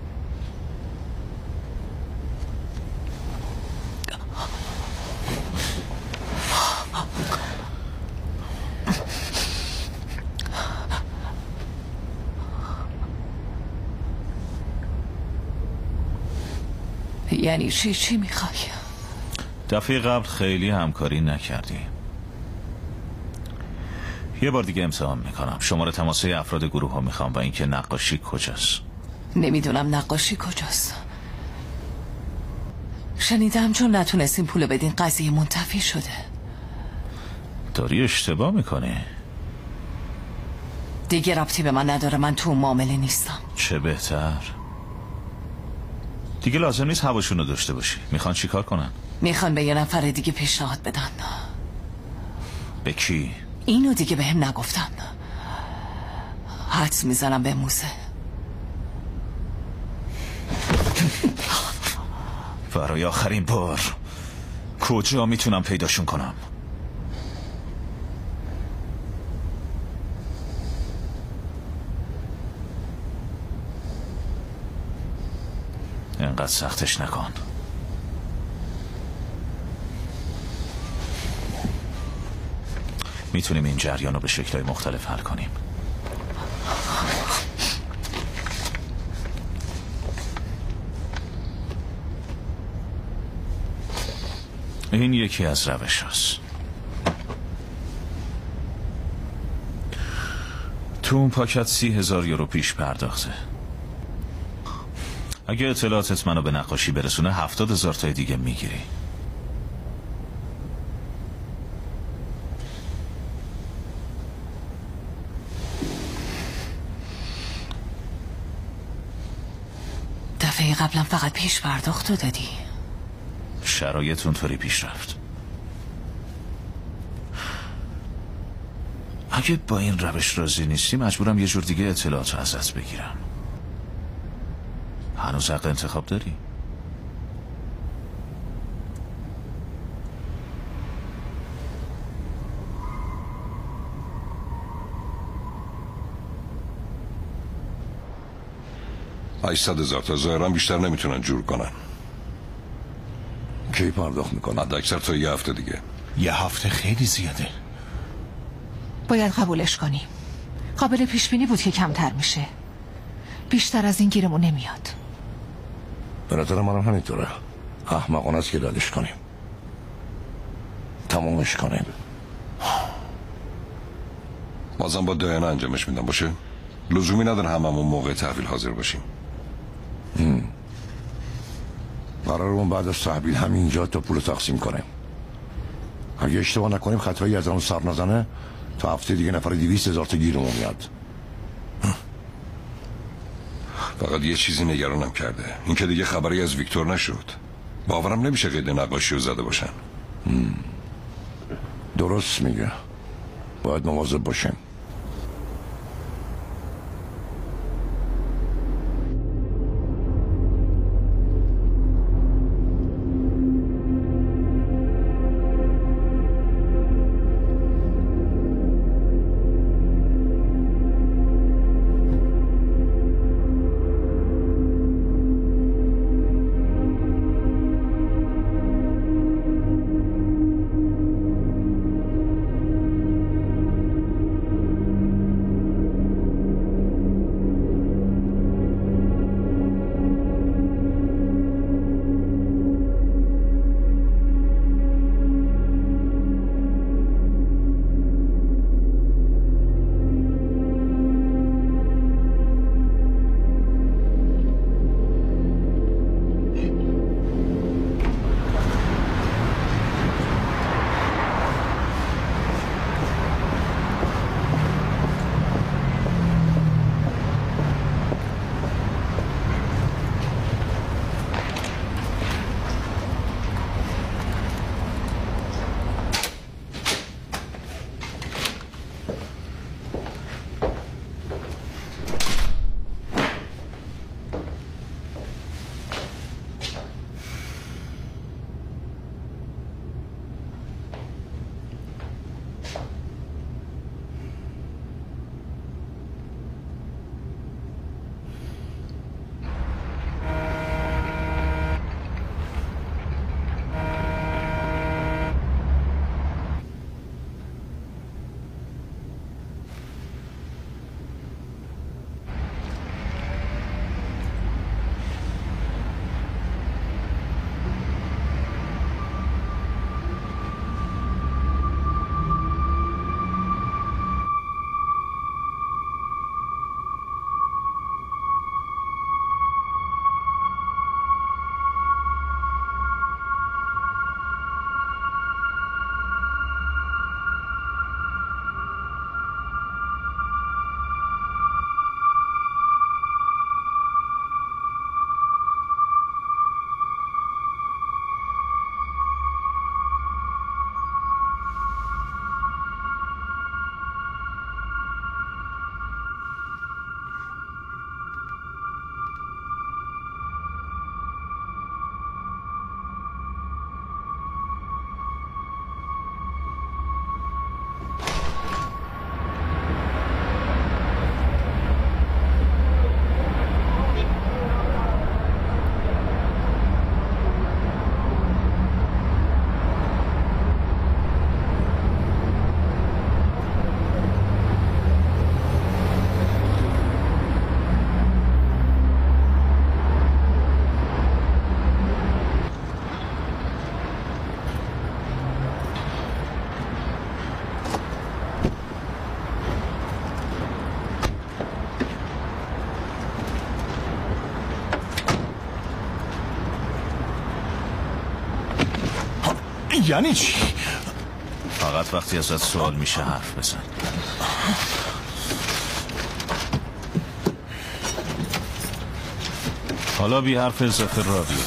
Speaker 6: یعنی چی چی میخوای؟
Speaker 7: دفعه قبل خیلی همکاری نکردی. یه بار دیگه امتحان میکنم. شماره تماسه افراد گروه ها میخوام و اینکه نقاشی کجاست.
Speaker 6: نمیدونم نقاشی کجاست. شنیدم چون نتونستیم پولو بدین قضیه منتفی شده.
Speaker 7: داری اشتباه میکنی.
Speaker 6: دیگه ربطی به من نداره، من تو معامله نیستم.
Speaker 7: چه بهتر. دیگه لازم نیست هواشونو داشته باشی. میخوان چی کار کنن؟
Speaker 6: میخوان به یه نفر دیگه پیشنهاد بدن.
Speaker 7: به کی؟
Speaker 6: اینو دیگه به هم نگفتن. حدس میزنم به موزه.
Speaker 7: برای آخرین بار، کجا میتونم پیداشون کنم؟ اینقدر سختش نکن. میتونیم این جریان رو به شکل‌های مختلف حل کنیم. این یکی از روش هست. تو اون پاکت سی هزار یورو پیش پرداخته. اگه اطلاعاتت منو به نقاشی برسونه هفتاد هزار تای دیگه میگیری.
Speaker 6: دفعه قبلا فقط پیش پرداخت دادی.
Speaker 7: شرایط اونطوری پیش رفت. اگه با این روش راضی نیستی مجبورم یه جور دیگه اطلاعات رو ازت بگیرم. هنوز حق انتخاب داری؟
Speaker 4: هشتصد هزار تا ظاهرا بیشتر نمیتونن جور کنن.
Speaker 3: کی پرداخت میکنن؟
Speaker 4: حد اکثر تا یه هفته دیگه.
Speaker 5: یه هفته خیلی زیاده.
Speaker 9: باید قبولش کنیم. قابل پیش بینی بود که کمتر میشه. بیشتر از این گیرمون نمیاد.
Speaker 3: به نظر منم همینطوره. احمقانه است که ردش کنیم. تمامش کنیم.
Speaker 4: بازم با دایانه انجامش میدم باشه؟ لزومی نداره هممون موقع تحویل حاضر باشیم.
Speaker 3: قرارمون بعد از تحویل همینجا تا پول تقسیم کنیم. اگه اشتباه نکنیم خطایی از اون سر نزنه تا هفته دیگه نفر دویست هزار تا گیرمون میاد.
Speaker 4: فقط یه چیزی نگرانم کرده، این که دیگه خبری از ویکتور نشد. باورم نمیشه قید نقاشی رو زده باشن.
Speaker 3: درست میگه. باید مواظب باشیم.
Speaker 5: یعنی چی؟
Speaker 7: فقط وقتی ازت سوال میشه حرف بزن. حالا بی حرف اضافه را بیا.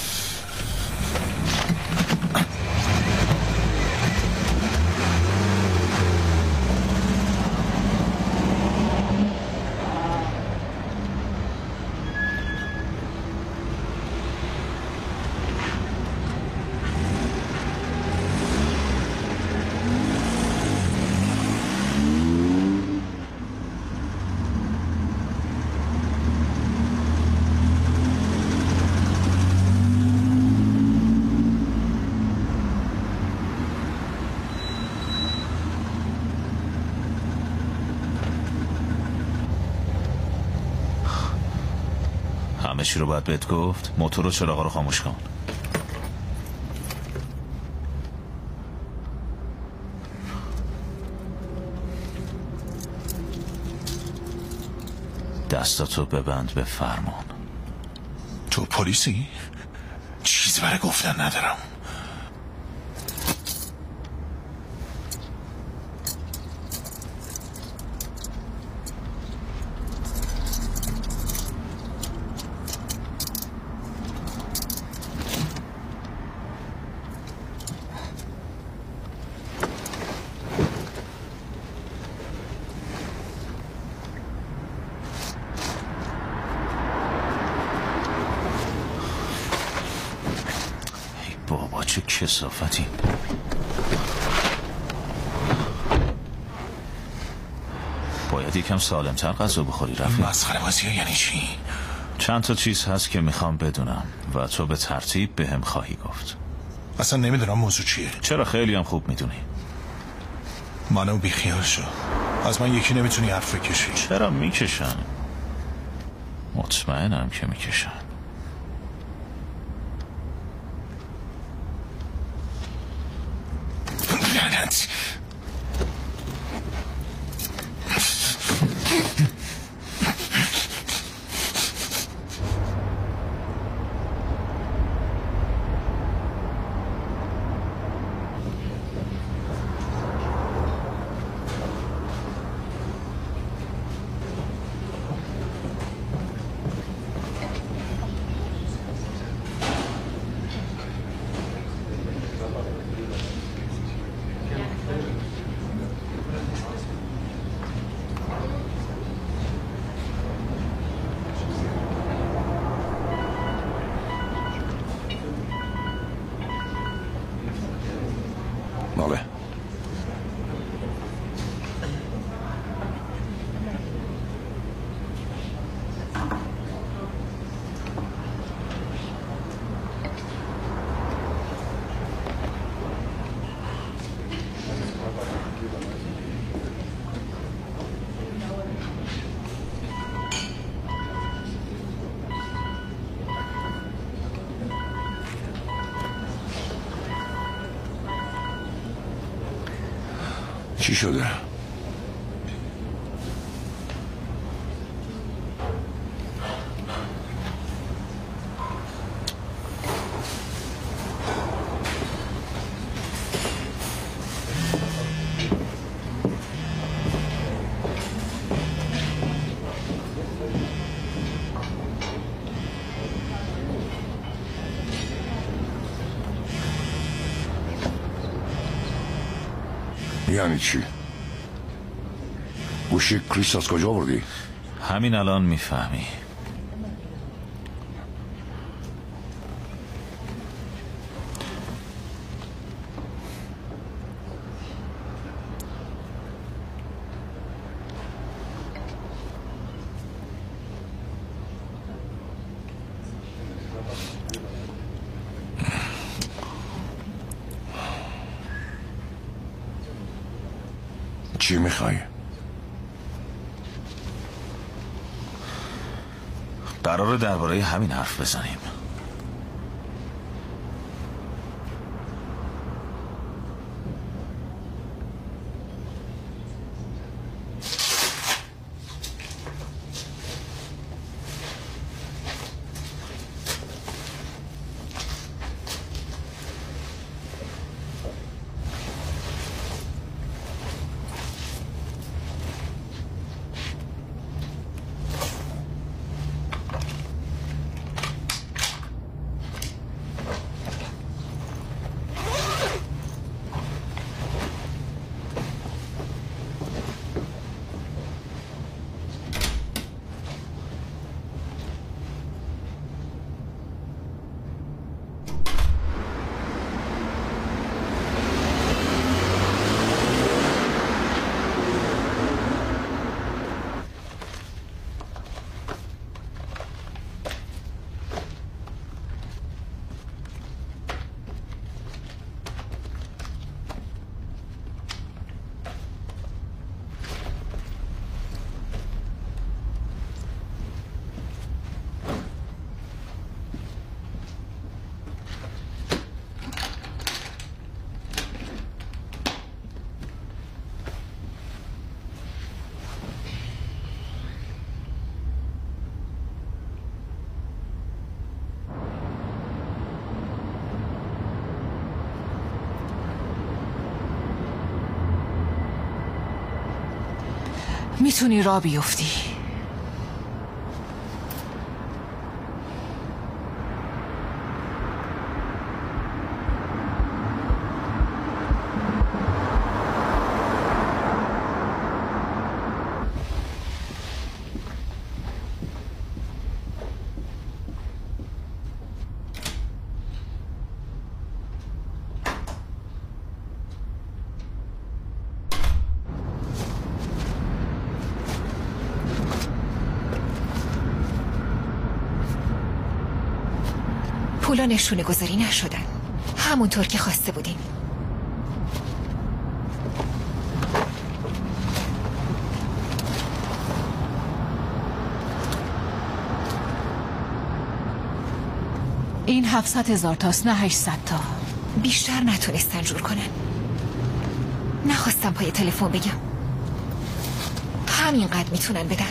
Speaker 7: همه چی رو باید بهت گفت. موتور و چراغا رو خاموش کن. دستاتو ببند به فرمان.
Speaker 5: تو پلیسی؟ چیزی برای گفتن ندارم.
Speaker 7: چه کثافتی. باید یکم سالمتر غذا بخوری رفیق.
Speaker 5: مسخره بازی ها یعنی چی؟
Speaker 7: چند تا چیز هست که میخوام بدونم و تو به ترتیب به هم خواهی گفت.
Speaker 5: اصلا نمیدونم موضوع چیه.
Speaker 7: چرا؟ خیلی هم خوب میدونی.
Speaker 5: منو بیخیال شو. از من یکی نمیتونی حرف بکشی.
Speaker 7: چرا میکشن؟ مطمئنم که میکشن.
Speaker 5: لعنت.
Speaker 3: بله. چی شده؟ یعنی چی؟ گوشی کریس از کجا بردی؟
Speaker 7: همین الان میفهمی.
Speaker 3: چی میخوای؟
Speaker 7: قراره درباره همین حرف بزنیم.
Speaker 6: میتونی راه بیفتی.
Speaker 9: پولا نشونه گذاری نشدن، همونطور که خواسته بودیم.
Speaker 6: این هفتصد هزار تاست، نه هشتصد تا.
Speaker 9: بیشتر نتونستن جور کنن. نخواستم پای تلفن بگم. همینقدر میتونن بدن.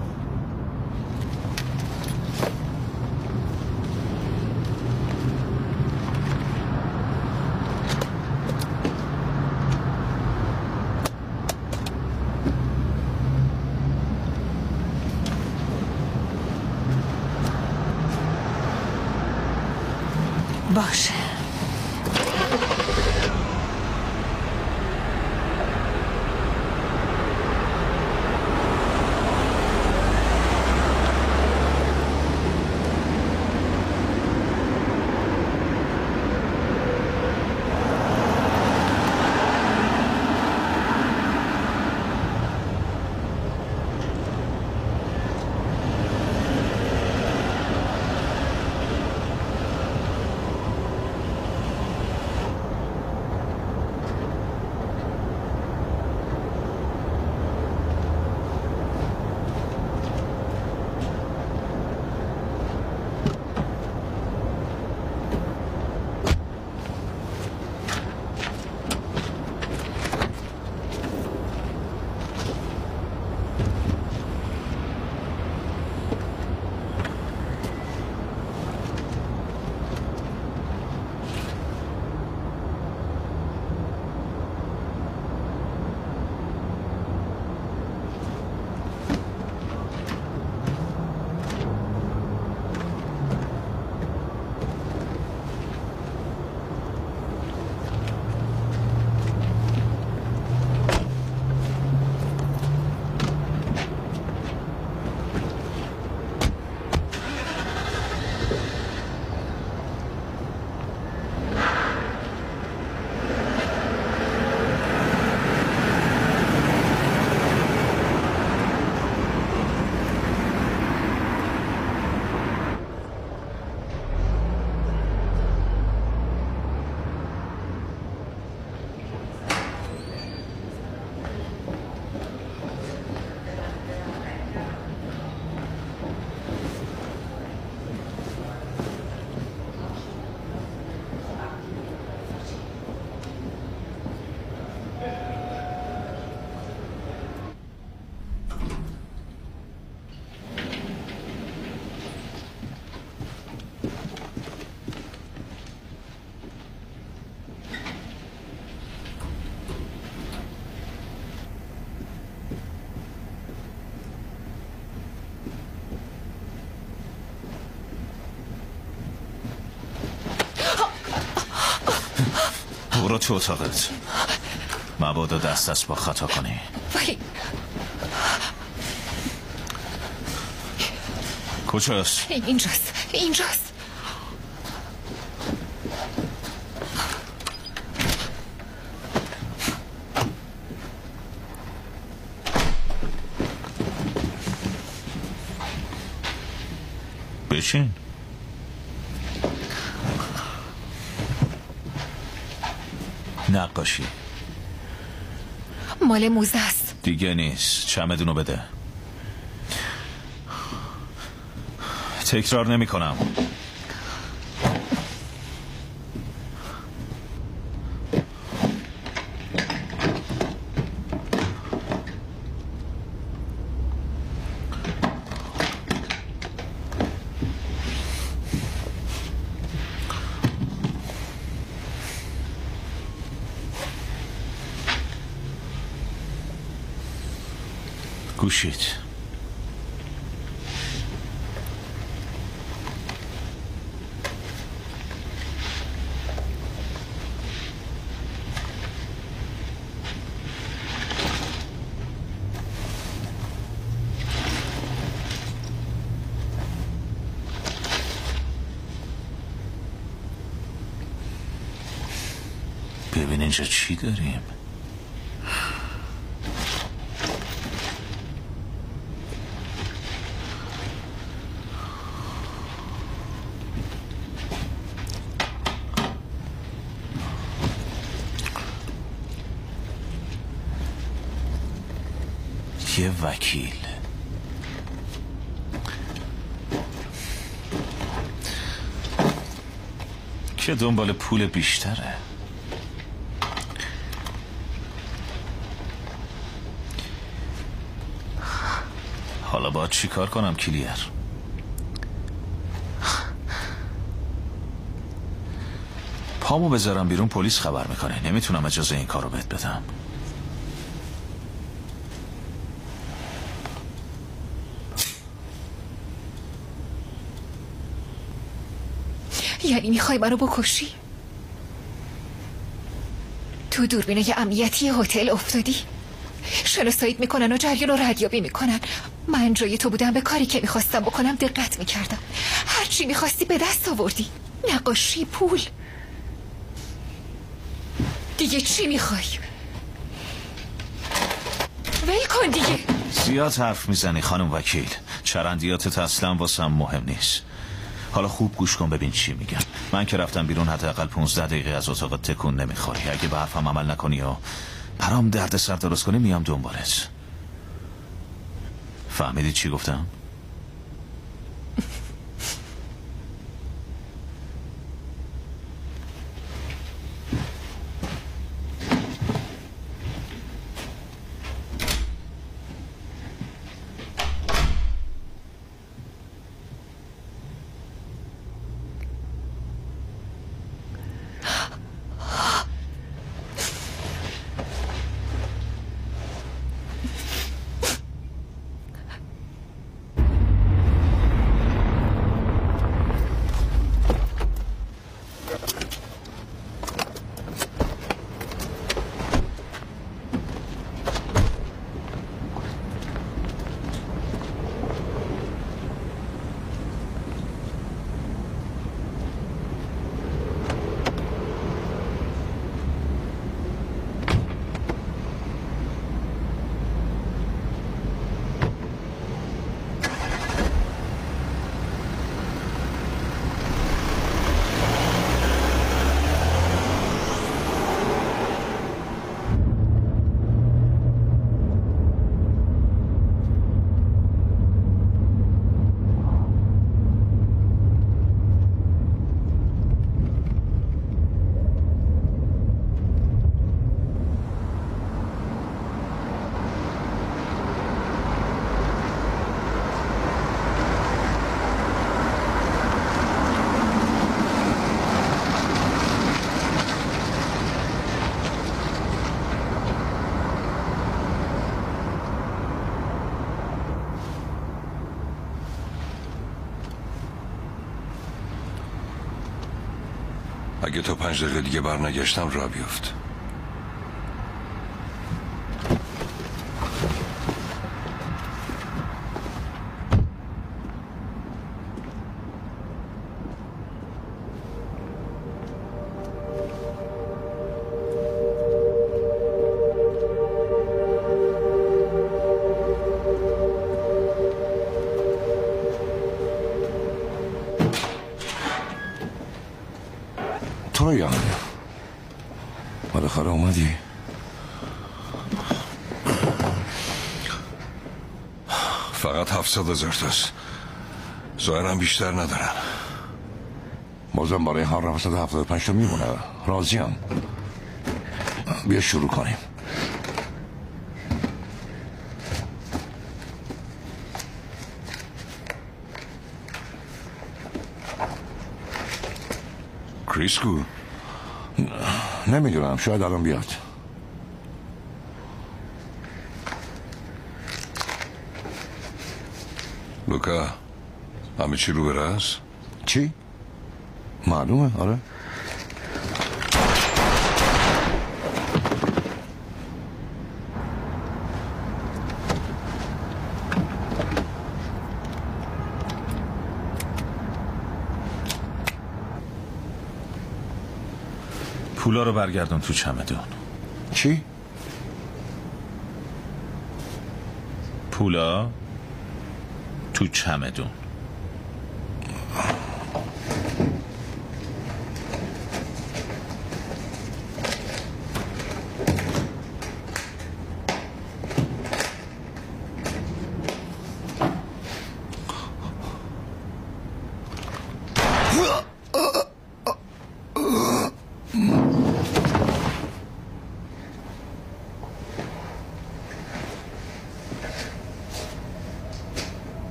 Speaker 6: باشه.
Speaker 7: برو تو اتاقت. مبادا دست دست با خطا کنی.
Speaker 9: ولی
Speaker 7: کجاست؟
Speaker 9: اینجاست اینجاست.
Speaker 7: بشین. نقاشی
Speaker 9: مال موزه است.
Speaker 7: دیگه نیست. چمدونو بده. تکرار نمی کنم. گوشید. ببین اینجا چی داریم. یه وکیل. که دنبال پول بیشتره. حالا باید چی کار کنم کلیر؟ پامو بذارم بیرون پلیس خبر میکنه. نمیتونم اجازه این کارو بهت بدم.
Speaker 9: یعنی میخوای منو بکشی؟ تو دوربینه امنیتی هتل افتادی، شناساییت میکنن و جریان رو ردیابی میکنن. من جای تو بودم به کاری که میخواستم بکنم دقت میکردم. هرچی میخواستی به دست آوردی. نقاشی، پول، دیگه چی میخوای؟ ول کن دیگه.
Speaker 7: زیاد حرف میزنی خانم وکیل. چرندیاتت اصلا واسم مهم نیست. حالا خوب گوش کن ببین چی میگم. من که رفتم بیرون حداقل پونزده دقیقه از اتاق تکون نمیخوری. اگه به حرفم عمل نکنی و برام درد سر درست کنی میام دنبالت. فهمیدی چی گفتم؟
Speaker 4: اگه تا پنج دقیقه دیگه برنگشتم را بیفت.
Speaker 3: ترویان بالاخره اومدی؟
Speaker 4: فقط هفتصد هزار تاست. ظاهرم بیشتر ندارن.
Speaker 3: بازم برای هر هفتصد و هفتاد و پنج تا میمونه. راضیم. بیا شروع کنیم.
Speaker 4: کریس کو؟
Speaker 3: نمیدونم، شاید الان بیاد.
Speaker 4: لوکا همه چی رو بره است؟
Speaker 3: چی؟ معلومه، آره.
Speaker 7: پولا رو برگردون تو چمدون.
Speaker 3: چی؟
Speaker 7: پولا تو چمدون.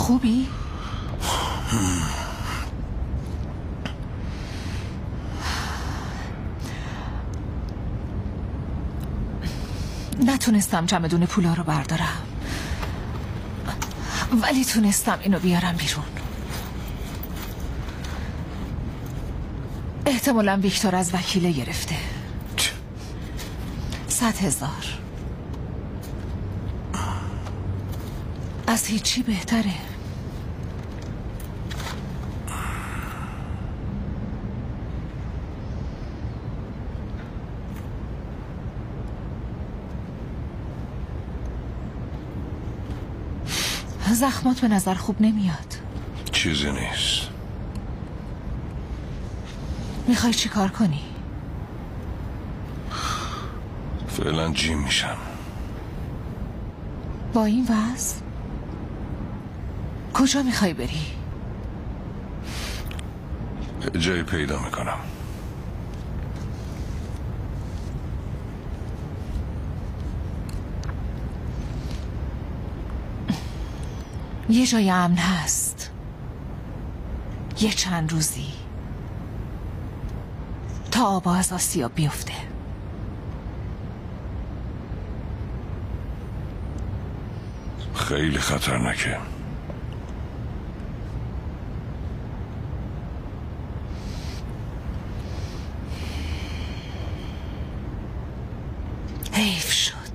Speaker 6: خوبی؟ نتونستم چمدون پولا رو بردارم، ولی تونستم اینو بیارم بیرون. احتمالاً ویکتور از وکیله گرفته. صد هزار از هیچی بهتره. زخمات به نظر خوب نمیاد.
Speaker 4: چیزی نیست.
Speaker 6: میخوای چی کار کنی؟
Speaker 4: فعلا جیم میشم.
Speaker 6: با این وضع کجا میخوای بری؟
Speaker 4: جایی پیدا میکنم.
Speaker 6: یه جای امن هست، یه چند روزی تا آبا از آسیاب بیفته.
Speaker 4: خیلی خطرناکه.
Speaker 6: حیف شد.